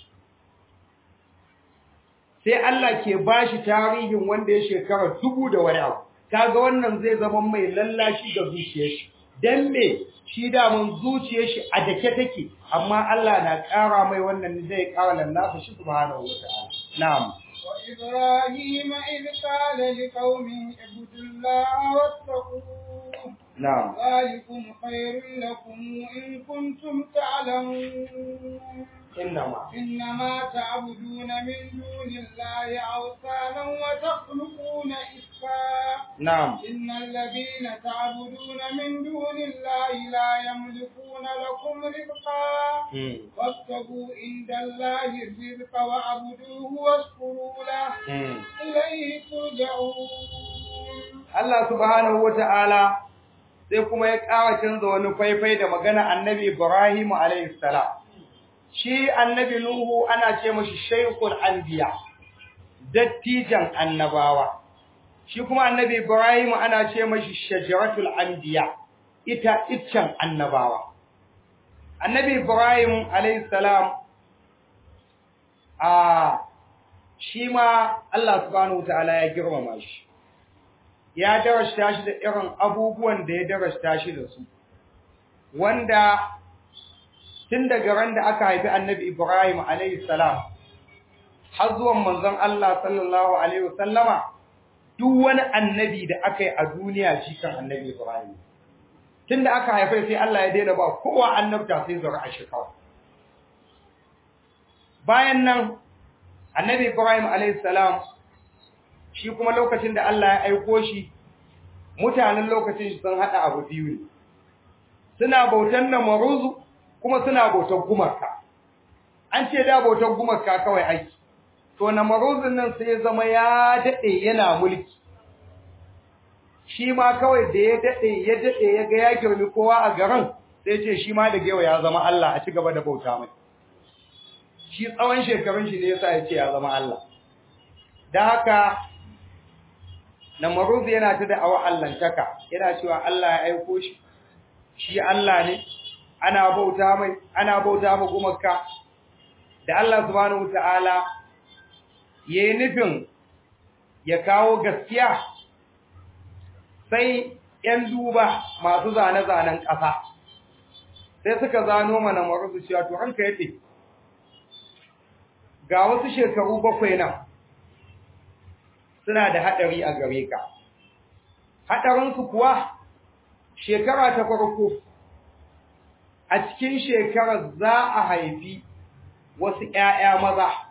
sai Allah ke bashi tarihin wanda ya shekara dubu da wani abu kaga wannan zai zama mai lallashi ga zuciyar shi dan me shi da mun zuciyar shi a dake take amma Allah na ƙara mai wannan zai ƙara lallafa shi subhanahu wataala na'am wa ibrahim id qala liqaumin ibudullaha wattaquhu na'am zalikum khairul lakum in kuntum ta'lamun إنما إنما تعبدون من دون الله أوثانا وتخلقون إفكا نعم إن الذين تعبدون من دون الله لا يملكون لكم رزقا وابتغوا عند الله الرزق واعبدوه واشكروا له إليه ترجعون الله سبحانه وتعالى sai kuma ya ƙara canza wani faifai da magana annabi Ibrahim alayhi salam shi annabi Nuhu ana ce mashi shaykhul anbiya dattijan annabawa shi kuma annabi Ibrahim ana ce mashi shajaratul anbiya ita iccen annabawa annabi Ibrahim alayhi salam a shi ma Allah subhanahu wataala ya girmama shi ya darasta shi da irin abubuwan da ya darasta shi da su wanda tun daga ran da aka haifi annabi Ibrahim alayhi salam har zuwan manzon Allah sallallahu alaihi wasallama duk wani annabi da aka yi a duniya shi kan annabi Ibrahim tun da aka haife sai Allah ya daina ba kowa annabta sai zuri'a shi kawai bayan nan annabi Ibrahim alayhi salam shi kuma lokacin da Allah ya aiko shi mutanen lokacin shi sun hada abu biyu ne suna bautan namaruzu kuma suna bautar gumarka an ce da bautar gumarka kawai aiki to namaruzin nan sai ya zama ya dade yana mulki shi ma kawai da ya dade ya dade ya ga ya girmi kowa a garin sai ce shi ma da gewa ya zama Allah a ci gaba da bauta mai shi tsawon shekarun shi ne yasa ya ce ya zama Allah da haka namaruz yana ta da awa allantaka yana cewa Allah ya aiko shi shi Allah ne ana bauta mai ana bauta ma gumarka da Allah subhanahu wataala yayin nufin ya kawo gaskiya sai ‘yan duba masu zane-zanen ƙasa sai suka zano mana maruzu cewa to ranka yaɗe ga wasu shekaru bakwai nan suna da haɗari a gare ka. Haɗarinsu kuwa shekara ta farko a cikin shekarar za a haifi wasu ‘ya'ya maza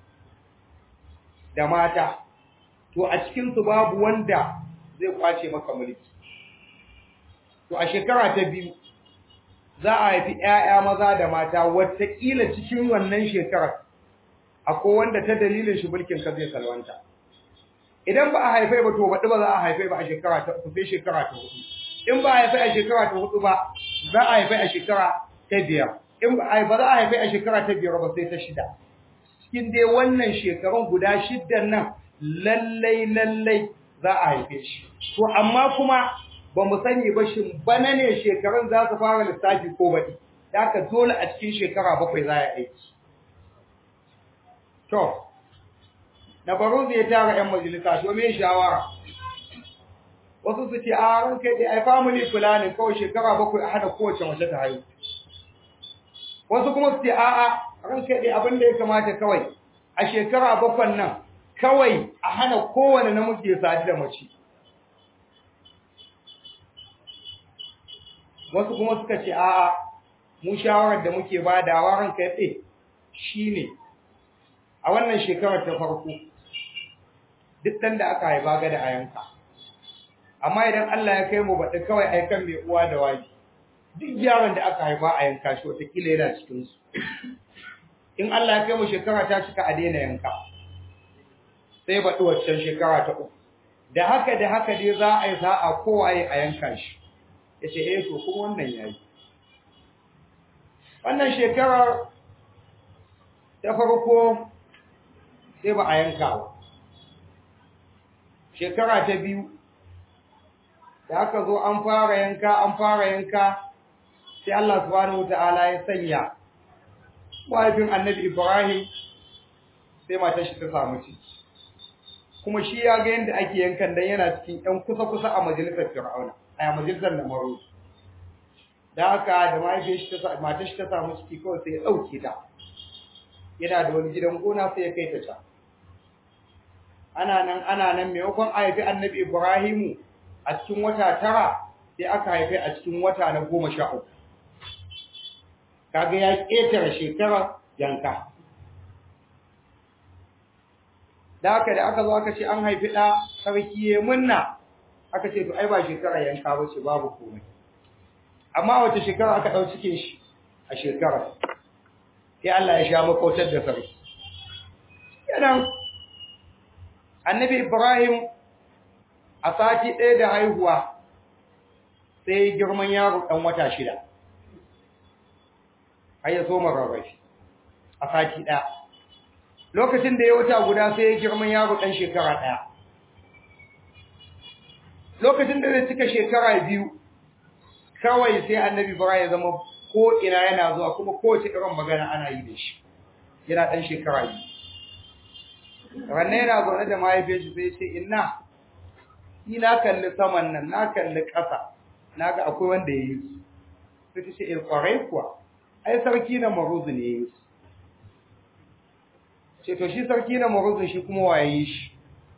da mata, to a cikinsu babu wanda zai kwace maka mulki. To a shekara ta biyu za a haifi ‘ya'ya maza da mata, wataƙila cikin wannan shekarar akwai wanda ta dalilin shi mulkin ka zai salwanta. Idan ba a haifai ba to baɗi ba za a haifai ba a shekara ta uku sai shekara ta hudu. In ba a haifai a shekara ta hudu ba za a haifai a shekara ta biyar. In ba a ba za a haifai a shekara ta biyar ba sai ta shida. Cikin dai wannan shekarun guda shiddan nan lallai lallai za a haife shi. To amma kuma ba mu sani ba shin bana ne shekarun za su fara lissafi ko baɗi. Da haka dole a cikin shekara bakwai za a aiki. To, na baro zai tara ‘yan majalisa, to me shawara? Wasu su ce, a ran kai dai, ai family planning kawai shekara bakwai a hada kowace mace ta haihu. Wasu kuma su ce, a a ran kai dai abin da ya kamata kawai, a shekara bakwan nan, kawai a hana kowane namiji ya sadu da mace. Wasu kuma suka ce, a a mu shawarar da muke ba da ran kai dai shi ne, a wannan shekarar ta farko duk dan da aka haifa ga da ayanka amma idan Allah ya kai mu baɗi kawai aikan mai uwa da waji duk yaron da aka haifa a yanka shi wata kila yana cikin su in Allah ya kai mu shekara ta cika a daina yanka sai baɗi waccan shekara ta uku da haka da haka dai za a yi sa'a kowa a yanka shi yace eh to kuma wannan yayi wannan shekarar ta farko sai ba a yanka ba. Shekara ta biyu, da aka zo an fara yanka, an fara yanka, sai Allah subhanahu wa ta'ala ya sanya mahaifin annabi Ibrahim sai matar shi ta samu ciki. Kuma shi ya ga yadda ake yankan dan yana cikin ‘yan kusa-kusa a majalisar Fir'auna, a majalisar Namaru. Da haka da mahaifin shi ta matar shi ta samu ciki kawai sai ya ɗauke ta. Yana da wani gidan gona sai ya kai ta can. Ana nan ana nan maimakon a haifi annabi Ibrahimu a cikin wata tara sai aka haifi a cikin wata na goma sha uku. Kaga ya ƙetare shekara yanka. Da haka da aka zo aka ce an haifi ɗa sarki ya munna aka ce to ai ba shekara yanka ba ce babu komai. Amma wace shekara aka ɗau cikin shi a shekara. Sai Allah ya sha makautar da sarki. Kenan Annabi Ibrahim a sati ɗaya da haihuwa sai girman yaro ɗan wata shida. Har ya so mararrashi a sati ɗaya. Lokacin da ya wata guda sai ya girman yaro ɗan shekara ɗaya. Lokacin da zai cika shekara biyu, kawai sai Annabi Ibrahim ya zama ko ina yana zuwa kuma kowace irin magana ana yi da shi. Yana ɗan shekara biyu. Ranne yana zaune da mahaifiyar shi sai ce inna ni na kalli saman nan na kalli ƙasa na ga akwai wanda ya yi su sai ta ce eh kwarai kuwa ai sarki na maruzu ne ya yi su ce to shi sarki na maruzu shi kuma waye yi shi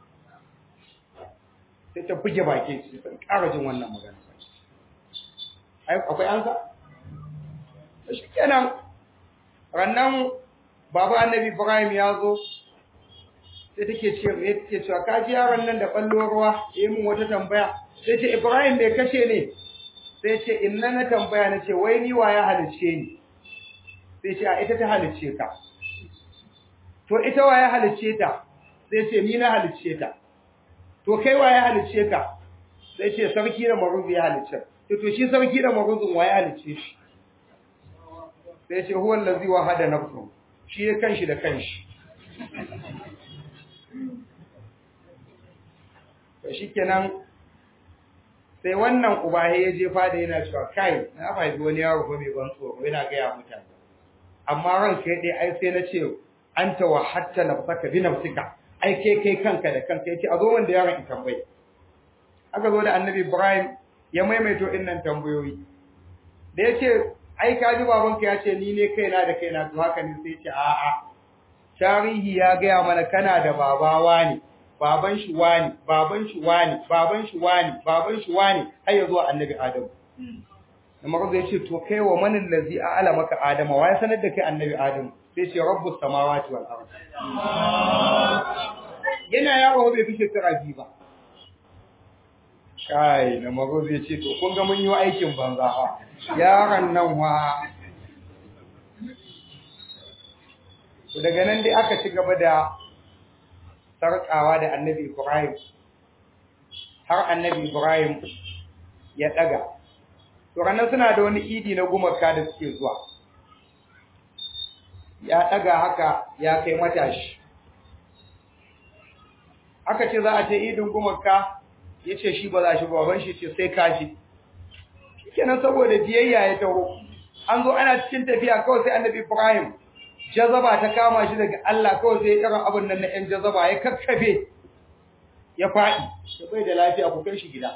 sai ta buge baki shi sai ƙara jin wannan magana ai akwai ansa shi kenan rannan baba annabi Ibrahim ya zo sai take ce me take cewa ka ji yaron nan da ballo ruwa yayin mun wata tambaya sai ce Ibrahim bai kashe ne sai ce inna na tambaya na ce wai ni wa ya halice ni sai ce a ita ta halice ka to ita wa ya halice ta sai ce ni na halice ta to kai wa ya halice ka sai ce sarki da maruzu ya halice to to shi sarki da maruzun wa ya halice shi sai ce huwa allazi wahada nafsu shi ya kanshi da kanshi to shikenan sai wannan uba ya je fada yana cewa kai na fahimci wani yaro ko mai ban tsoro yana ga ya mutane amma ran kai dai ai sai na ce anta wa hatta nafsaka bi nafsika ai kai kai kanka da kanka yace a zo wanda yaron ki tambaye aka zo da annabi Ibrahim ya maimaito innan tambayoyi da yace ai ka ji babanka ya ce ni ne kaina da kaina to haka ne sai ce a'a tarihi ya gaya mana kana da babawa ne baban shi wani baban shi wani baban shi wani baban shi wani har ya zuwa annabi Adam amma zai ce to kai wa manin lazi a'ala maka Adama wai sanar da kai annabi Adam sai ce rabbus samawati wal ard yana yawo bai fi shekara biyu ba kai na mago zai ce to kun ga mun yi aikin banza fa yaran nan wa to daga nan dai aka ci gaba da sarkawa da annabi Ibrahim har annabi Ibrahim ya daga to ranan suna da wani idi na gumaka da suke zuwa ya daga haka ya kai matashi aka ce za a ce idin gumaka yace shi ba za shi baban shi ce sai kaji kenan saboda biyayya ya taho an zo ana cikin tafiya kawai sai annabi Ibrahim jazaba ta kama shi daga Allah kawai sai irin abin nan na ɗan jazaba ya kakkabe ya faɗi sai bai da lafiya ku kai shi gida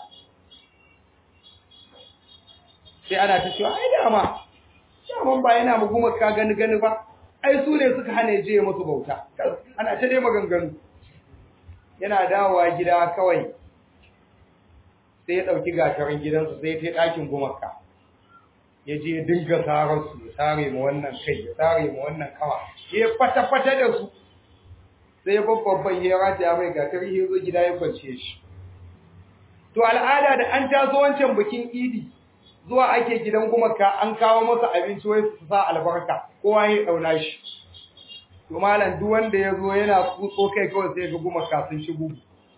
sai ana ta cewa ai dama daman ba yana mugumar ka gani gani ba ai su ne suka hana je musu bauta ana ta dai maganganu yana dawowa gida kawai sai ya ɗauki gatarin gidansu sai ya ɗakin gumarka ya je ya dinga sararsu ya sare mu wannan kai ya sare mu wannan kawa ya fata-fata da su sai ya babban ya rata ya mai gatari ya zo gida ya kwance shi to al'ada da an taso wancan bikin idi zuwa ake gidan gumarka an kawo masa abinci wai su sa albarka kowa ya ɗauna shi to malam duk wanda ya zo yana kutso kai kawai sai ga gumarka sun shigo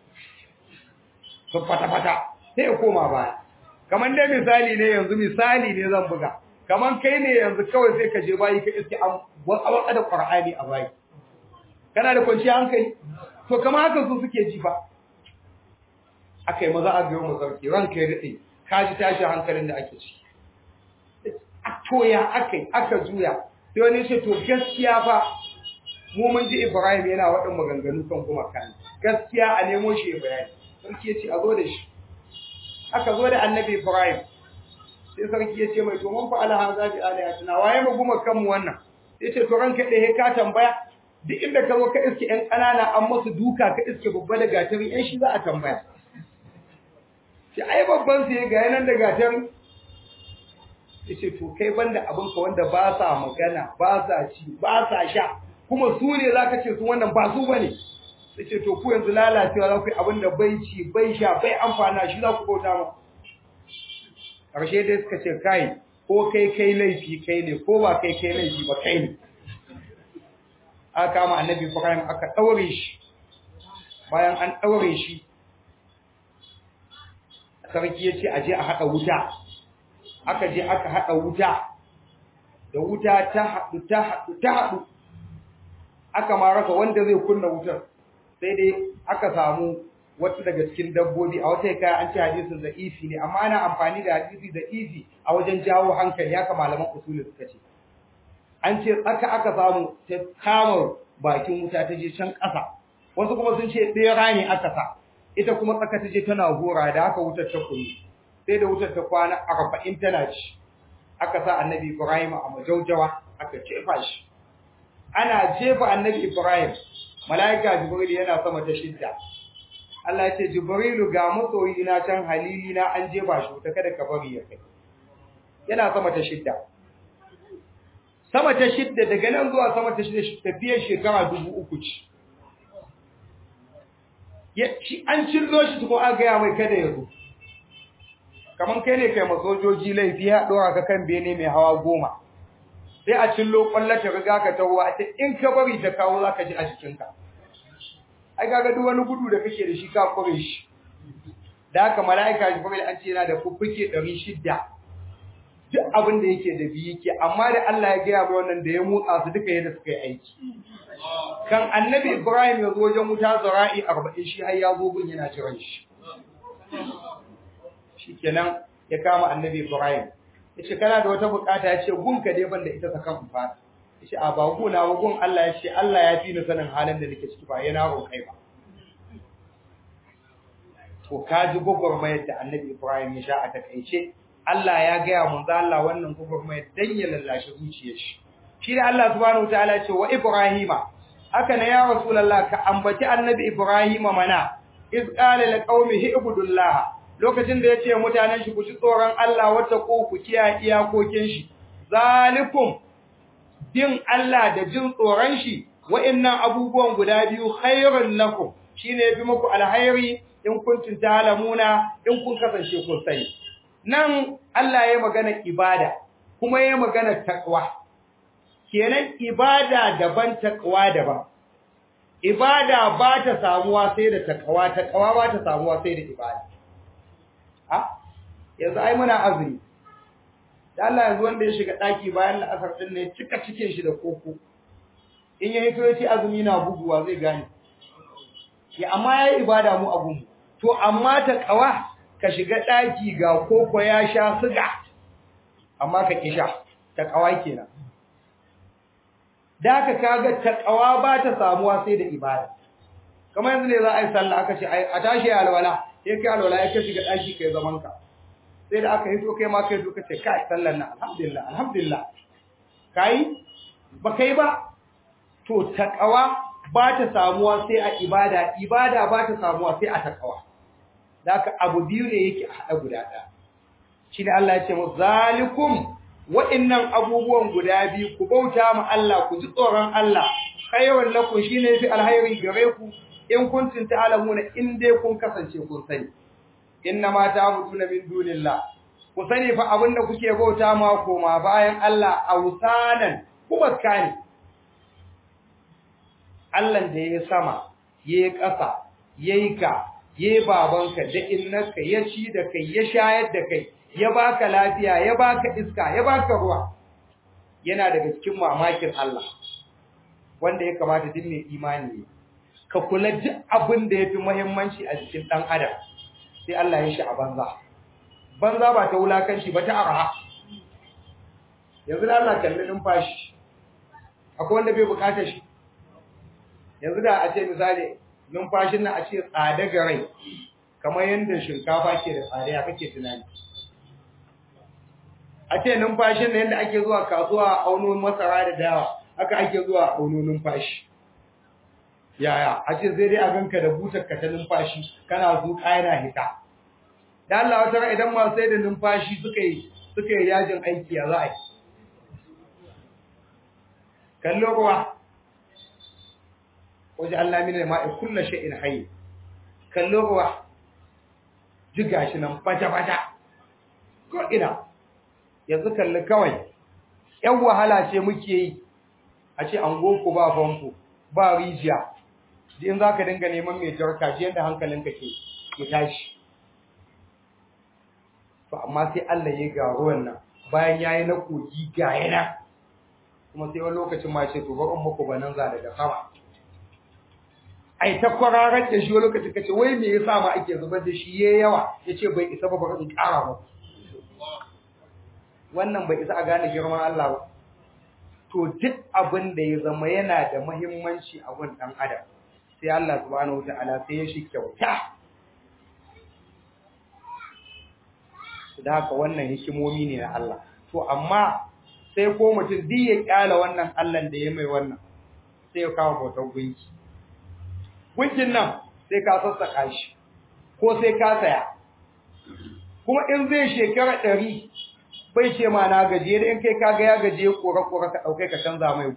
sun fata-fata sai ya koma baya kaman dai misali ne yanzu misali ne zan buga kaman kai ne yanzu kawai sai ka je bayi ka iske an waka da Qur'ani a bayi kana da kwanciyar hankali to kaman haka su suke ji fa akai maza a gayo mu sauki ranka ya dade ka ji tashi hankalin da ake ci to ya akai aka juya sai wani ce to gaskiya fa mu mun ji Ibrahim yana waɗin maganganu kan kuma kan gaskiya a nemo shi bayani sarki ya ce a zo da shi aka zo da annabi Ibrahim sai sarki ya ce mai to mun fa ala haza bi alihatina waye mu guma kanmu wannan sai ce to ranka dai ka tambaya duk inda ka zo ka iske ɗan ƙanana an musu duka ka iske babba da gatari ɗan shi za a tambaya sai ai babban sai ga yanan da gatari yace to kai banda abin ka wanda ba sa magana ba sa ci ba sa sha kuma su ne zaka ce su wannan ba su bane yace to ku yanzu lalacewa za ku yi abinda bai ci bai sha bai amfana shi za ku bauta ma karshe dai suka ce kai ko kai kai laifi kai ne ko ba kai kai laifi ba kai ne aka kama annabi Ibrahim aka daure shi bayan an daure shi sarki yace aje a hada wuta aka je aka hada wuta da wuta ta hadu ta hadu ta hadu aka ma rasa wanda zai kunna wutar sai dai aka samu wata daga cikin dabbobi a wata kai an ce hadisin da ifi ne amma ana amfani da hadisi da ifi a wajen jawo hankali haka malaman usuli suka ce an ce tsaka aka samu ta kama bakin wuta ta je can ƙasa wasu kuma sun ce bera ne aka sa ita kuma tsaka ta je tana gora da haka wutar ta kunni sai da wutar ta kwana arba'in tana ci aka sa annabi Ibrahim a majaujawa aka jefa shi ana jefa annabi Ibrahim malaika Jibril yana sama ta shidda Allah ya ce Jibrilu ga masoyi na can halili na an jefa shi ta kada ka bari ya kai yana sama ta shidda sama ta shidda daga nan zuwa sama ta shidda tafiyar shekara dubu uku ce ya shi an cillo shi ko an ga mai kada ya zo kaman kai ne kai masojoji laifi ya dora ka kan bene mai hawa goma sai a cillo kwallata riga ka tawo a ce in ka bari ta kawo zaka ji a jikinka ai kaga duk wani gudu da kake da shi ka kore shi da haka malaika Jibril an ce yana da fuffuke ɗari shida duk abin da yake da biyu yake amma da Allah ya gaya mai wannan da ya motsa su duka yadda suka yi aiki kan annabi Ibrahim ya zo wajen wuta zara'i arba'in shi har ya zo gun yana jiran shi shikenan ya kama annabi Ibrahim yace kana da wata bukata yace gunka dai banda ita sakan fara yace a ba guna wa gun Allah yace Allah ya fi ni sanin halin da nake ciki ba yana roƙai ba to kaji gogormayar da Annabi Ibrahim ya sha a takeice Allah ya ga ya manzo Allah wannan gogormayar dan ya lallashi zuciyar shi shi da Allah subhanahu wataala ya ce wa Ibrahima haka ne ya rasulullah ka ambaci Annabi Ibrahim mana iz qala liqaumihi ibudullah lokacin da yace mutanen shi ku ji tsoron Allah wata ko ku kiyaye iyakokin shi zalikum din Allah da jin tsoron shi wa'annan abubuwan guda biyu khairun lakum shine yafi muku alhairi in kuntum ta'lamuna in kun kasance kun sani nan Allah ya magana ibada kuma ya magana takwa kenan ibada daban takwa daban ibada ba ta samuwa sai da takwa takwa ba ta samuwa sai da ibada ha yanzu ai muna azumi da Allah yanzu wanda ya shiga daki bayan la'asar din ne cika cikin shi da koko in yayi to yace azumi na buguwa zai gane ya amma yayi ibada mu abun to amma takwa ka shiga daki ga koko ya sha suga amma ka kisha takwa kenan da ka kaga takawa ba ta samuwa sai da ibada kamar yanzu ne za a yi sallah aka ce a tashi alwala sai kai alwala ya ka shiga daki kai zaman ka sai da aka hito kai ma kai duka ce kai sallar nan alhamdulillah alhamdulillah kai ba kai ba to takawa ba ta samuwa sai a ibada ibada ba ta samuwa sai a takawa da haka abu biyu ne yake a hada guda ɗaya shi ne Allah ya ce mu zalikum wa'innan abubuwan guda biyu ku bauta ma Allah ku ji tsoron Allah khayrun lakum shine fi alhayri gare ku in kuntum ta'lamuna in dai kun kasance kun sani inna ma ta'buduna min dunillah ku sani fa abinda kuke bauta ma koma bayan Allah awsanan kuma kani Allah da yayi sama yayi ƙasa yayi ka yayi babanka da innaka ya ci da kai ya shayar da kai ya baka lafiya ya baka iska ya baka ruwa yana daga cikin mamakin Allah wanda ya kamata din mai imani ka kula duk abin da yafi muhimmanci a cikin dan adam sai Allah ya shi a banza banza ba ta wulakanci ba ta arha yanzu da Allah kalli numfashi akwai wanda bai bukata shi yanzu da a ce misali numfashin nan a ce tsada ga rai kamar yanda shinkafa ke da tsada ya kake tunani a ce numfashin nan yanda ake zuwa kasuwa a auno masara da dawa haka ake zuwa a auno numfashi yaya a ce zai dai a ganka da butar ka ta numfashi kana zuƙa yana hita da Allah wata idan ma sai da numfashi suka yi suka yi yajin aiki ya za a yi kallo ruwa waje Allah mina ma'i kullu shay'in hayy kallo ruwa jiga shi nan bata bata ko ina yanzu kalli kawai yan wahala ce muke yi a ce an goko ba famfo ba rijiya din zaka dinga neman mai jarka ji yanda hankalinka ke ke tashi to amma sai Allah ya ga ruwan nan bayan yayi na kogi ga yana kuma sai wani lokacin ma ce to ba in muku banan za daga sama ai ta kwararar da shi wani lokacin kace wai me yasa ma ake zubar da shi yayi yawa yace bai isa ba ba in ƙara ba wannan bai isa a gane girman Allah ba to duk abin da ya zama yana da muhimmanci a gun dan adam sai Allah subhanahu wataala sai ya shi kyauta da haka wannan hikimomi ne na Allah to amma sai ko mutum duk ya kyala wannan Allah da ya mai wannan sai ya kawo bautar gunki gunkin nan sai ka sassaka shi ko sai ka saya kuma in zai shekara ɗari bai ce ma na gaje da in kai kaga ya gaje kora-kora ka ɗaukai ka canza mai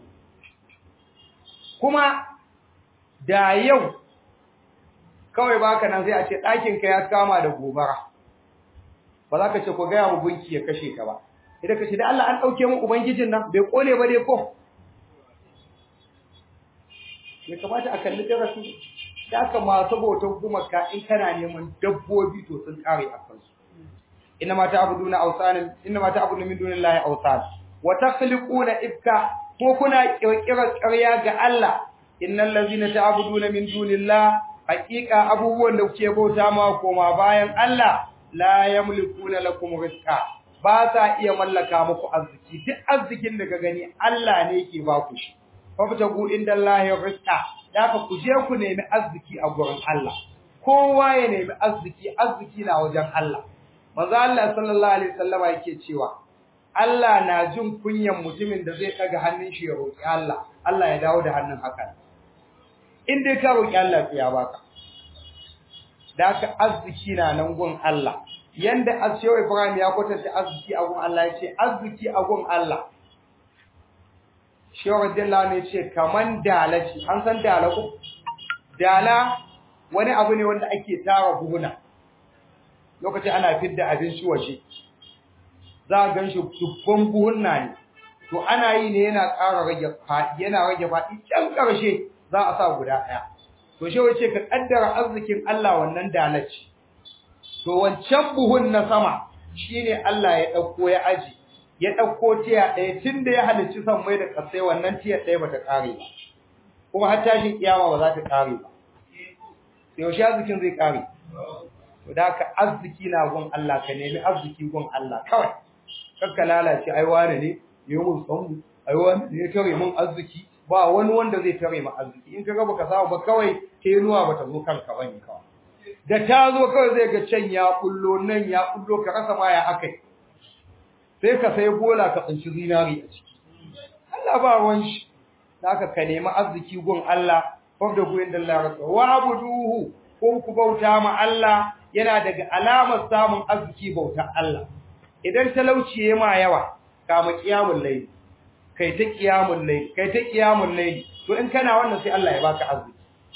kuma da yau kawai baka nan sai a ce ɗakinka ya kama da gobara ba za ka ce ko gaya mu gunki ya kashe ka ba idan ka ce da Allah an ɗauke mu ubangijin nan bai kone ba dai ko ya kamata a kalli darasi da aka masu bautar gumaka in kana neman dabbobi to sun kare a kansu inna ma ta'buduna awsanan inna ma ta'buduna min dunillahi awsan wa takhliquna ifka ko kuna kirkirar ƙarya ga Allah innal ladzina ta'buduna min dunillahi haqiqa abubuwan da kuke bauta ma koma bayan Allah la yamlikuna lakum rizqa ba sa iya mallaka muku arziki duk arzikin da ka gani Allah ne yake ba ku shi fa fatagu indallahi rizqa da ka ku je ku nemi arziki a gurin Allah kowa ya nemi arziki arziki na wajen Allah manzo Allah sallallahu alaihi wasallama yake cewa Allah na jin kunyan mutumin da zai daga hannun shi ya roki Allah Allah ya dawo da hannun haka in dai ka roki Allah ya baka da ka arziki na nan gun Allah yanda Ashewa Ibrahim ya kwatanta arziki a gun Allah yace arziki a gun Allah Shehu Radiyallahu ne yace kaman dalaci an san dala ko dala wani abu ne wanda ake tara buhuna lokacin ana fidda abinci waje za a ganshi dubban buhunna ne to ana yi ne yana ƙara rage faɗi yana rage faɗi can ƙarshe za a sa guda ɗaya to shehu yace ka kaddara arzikin Allah wannan dalaci to wancan buhun na sama shine Allah ya dauko ya aji ya dauko tiya ɗaya tunda ya halicci san mai da kasai wannan tiya ɗaya bata kare ba kuma har tashin kiyama ba za ta kare ba sai yaushe arzikin zai kare to da ka arziki na gun Allah ka nemi arziki gun Allah kawai kakka lalace ai wane ne ne mun san mu ai wane ne ya tare mun arziki ba wani wanda zai tare mu arziki in kaga baka samu ba kawai kenuwa bata zo kanka bane kawai da ta zo kawai zai ga can ya kullo nan ya kullo ka rasa ma ya akai sai ka sai bola ka tsinci zinari a ciki Allah ba ruwan shi zaka ka nemi arziki gun Allah wanda guyin da Allah rasa wa abuduhu ko ku bauta ma Allah yana daga alamar samun arziki bautar Allah idan talauci yayi ma yawa kama kiyamul layl kai ta kiyamul layl kai ta kiyamul layl to in kana wannan sai Allah ya baka arziki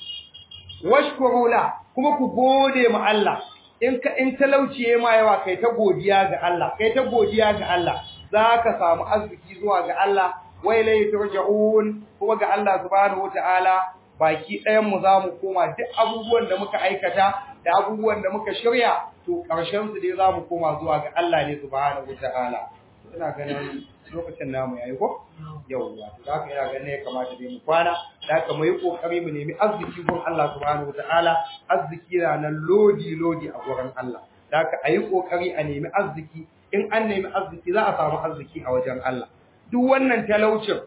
washkuru la kuma ku gode ma Allah in ka in talauciye ma yawa kai ta godiya ga Allah kai ta godiya ga Allah zaka samu arziki zuwa ga Allah wai lai turja'un kuma ga Allah subhanahu wataala baki ɗayan mu zamu koma duk abubuwan da muka aikata da abubuwan da muka shirya to karshen su dai zamu koma zuwa ga Allah ne subhanahu wataala ina ganin lokacin namu yayi ko yauwa to haka ina ganin ya kamata dai mu kwana haka mu yi kokari mu nemi arziki gun Allah subhanahu wataala arziki na nan lodi lodi a gurin Allah haka ayi kokari a nemi arziki in an nemi arziki za a samu arziki a wajen Allah duk wannan talaucin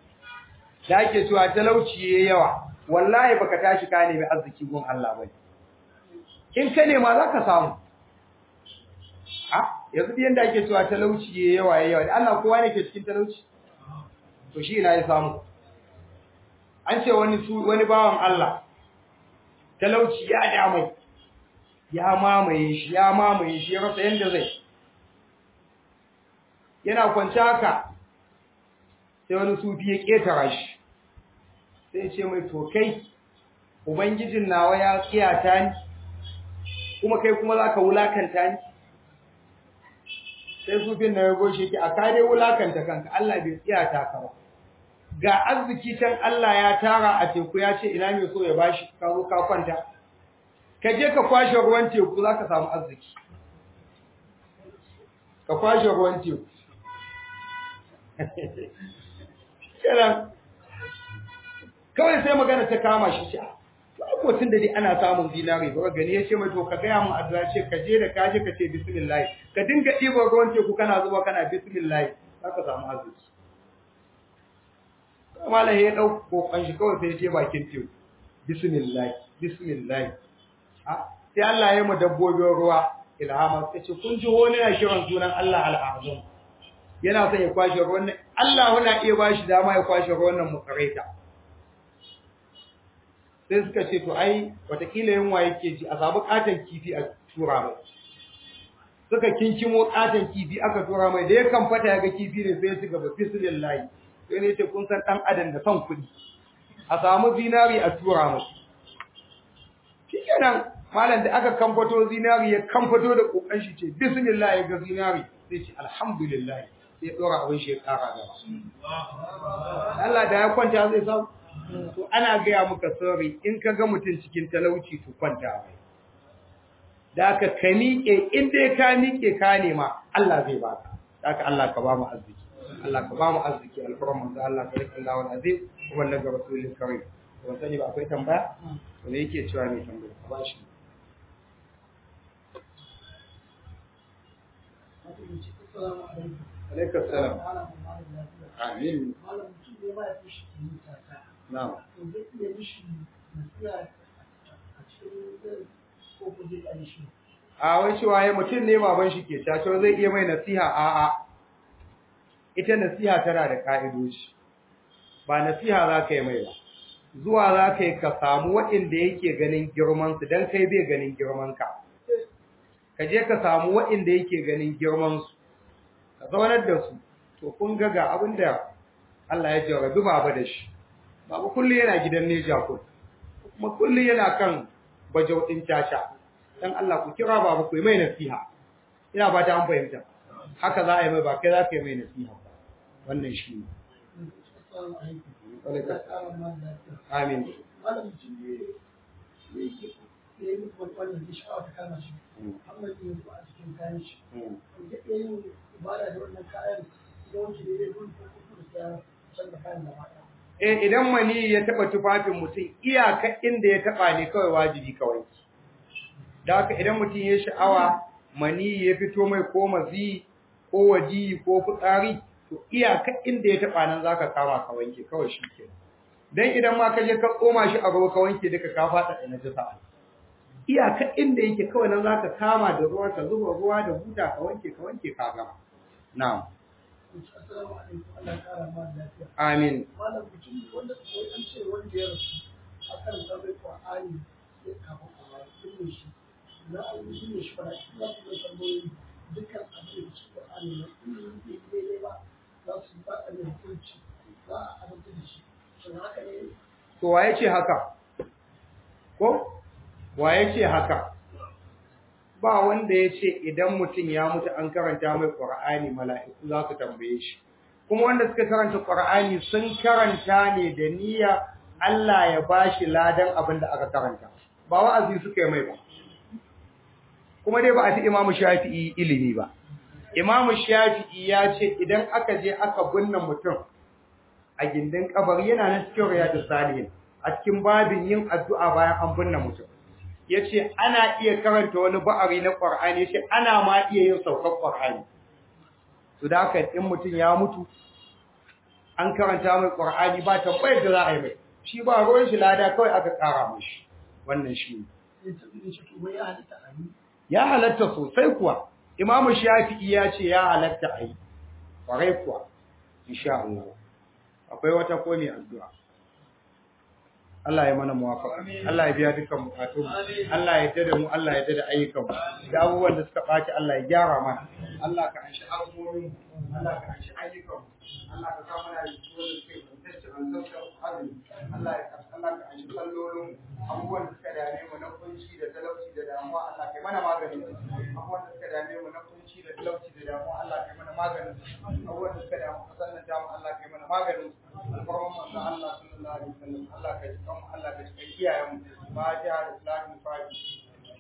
da ake cewa talauci yayi yawa wallahi baka tashi ka nemi arziki gun Allah bane in ka nema zaka samu ah yanzu da yanda ake cewa talauci yayi yawa yayi yawa Allah kowa ne ke cikin talauci to shi ina ya samu an ce wani su wani bawan Allah talauci ya damai ya mamaye shi ya mamaye shi ya rasa yanda zai yana kwance haka sai wani sufi ya ketara shi sai ya ce mai to kai ubangijin nawa ya kiyata ni kuma kai kuma zaka wulakanta ni sai sufin da ya goshe ki a kare wulakanta kanka Allah bai tsiyata ka ba ga arziki can Allah ya tara a teku ya ce ina mai so ya bashi ka zo ka kwanta ka je ka kwashe ruwan teku zaka samu arziki ka kwashe ruwan teku kenan kawai sai magana ta kama shi ce ko tun da dai ana samun dinari ba gani yace mai to ka ga mu addu'a ce ka je da ka je ka ce bismillah ka dinga dibo ruwan teku kana zuba kana bismillah zaka samu arziki kamala ya dau kokon shi kawai sai ya je bakin teku bismillah bismillah ah sai Allah ya mu dabbobin ruwa ilhama sai ce kun ji wani na kiran sunan Allah al-azam yana son ya kwashe ruwan Allah na iya bashi dama ya kwashe ruwan nan mu kareta sai suka ce to ai watakila yunwa yake ji a samu katon kifi a tura mai suka kinkimo katon kifi aka tura mai da ya kamfata ya ga kifi ne sai ya ci gaba bismillah sai ne ce kun san dan adam da son kuɗi a samu zinari a tura mai shikenan malam da aka kamfato zinari ya kamfato da kokan shi ce bismillah ya ga zinari sai ce alhamdulillah sai dora abin shi ya kara gaba Allah da ya kwanta zai samu to ana gaya muka sirri in ka ga mutum cikin talauci to kwanta mai da ka ka miƙe in dai ka miƙe ka nema Allah zai baka haka Allah ka ba mu arziki Allah ka ba mu arziki alfarman da Allah ka rika Allahu azim kuma naga rasulul karim to sani ba akwai tambaya to ne yake cewa ne tambaya ba shi alaikum salam amin na'am a wai cewa ya mutum ne baban shi ke caco zai iya mai nasiha a a ita nasiha tana da ka'idoji ba nasiha za ka yi mai ba zuwa za ka yi ka samu waɗanda yake ganin girmansu don kai bai ganin girmanka ka je ka samu waɗanda yake ganin girmansu ka zaunar da su to kun ga ga abin da Allah ya jarabi baba da shi baba kullu yana gidan Neja ko kuma kullu yana kan bajau din caca dan Allah ku kira baba ku yi mai nasiha ina ba ta an fahimta haka za a yi mai ba kai za ka yi mai nasiha wannan shi ne amin Eh idan mani ya taba tufafin mutum iyaka inda ya taba ne kawai wajibi kawai. Da haka idan mutum ya sha'awa mani ya fito mai ko mazi ko waji ko fitsari to iyaka inda ya taba nan zaka kama ka wanke kawai shikenan. Dan idan ma ka je ka koma shi a gaba ka wanke duka ka fada da najasa. Iyaka inda yake kawai nan zaka kama da ruwa ka zuba ruwa da buta ka wanke ka wanke ka gama. Na'am. Assalamu alaikum Allah ya kara ma lafiya. Amin. Malam mutum wanda ko an ce wanda ya rasu akan sabai Qur'ani sai ka fara cikin shi. Na an yi ne shi fara za su ga tambayoyi dukkan abin da cikin Qur'ani ne in bai ne ba za su ba a da hukunci za a abinci da shi. Shin haka ne? To waye ce haka? Ko waye ce haka? Ba wanda ya ce idan mutum ya mutu an karanta mai Qur'ani mala'iku za su tambaye shi. Kuma wanda suka karanta Qur'ani sun karanta ne da niyya Allah ya bashi ladan abin da aka karanta. Ba wa'azi suka yi mai ba. Kuma dai ba a ci Imam Shafi'i ilimi ba. Imam Shafi'i ya ce idan aka je aka binne mutum a gindin kabari yana nan cikin Riyadus Salihin a cikin babin yin addu'a bayan an binne mutum. Yace ana iya karanta wani ba'ari na Qur'ani yace ana ma iya yin saukar Qur'ani to da haka in mutum ya mutu an karanta mai Qur'ani ba tambayar da za a yi mai shi ba ruwan shi lada kawai aka kara mishi wannan shi ya halatta sosai kuwa Imam Shafi'i ya ce ya halatta ayi kwarai kuwa insha Allah akwai wata ko ne addu'a Allah ya mana muwafaqa Allah ya biya dukkan bukatun Allah ya tada mu Allah ya tada ayyukan mu da abubuwan da suka baci Allah ya gyara mana Allah ka anshi azumin Allah ka anshi ayyukan Allah ka samu na yi wani kai tantance an sauka azumi Allah ya Allah ka anshi kallolin abubuwan da suka dame mu na kunci da talauci da damuwa Allah kai mana maganin abubuwan da suka dame mu na kunci da talauci da damuwa Allah kai mana maganin abubuwan da suka damu kasan nan damu Allah kai mana maganin alfarman manzo Allah sallallahu alaihi wasallam Allah ka ji kan Allah ka ji iyayen mu fatiha da salatin fatiha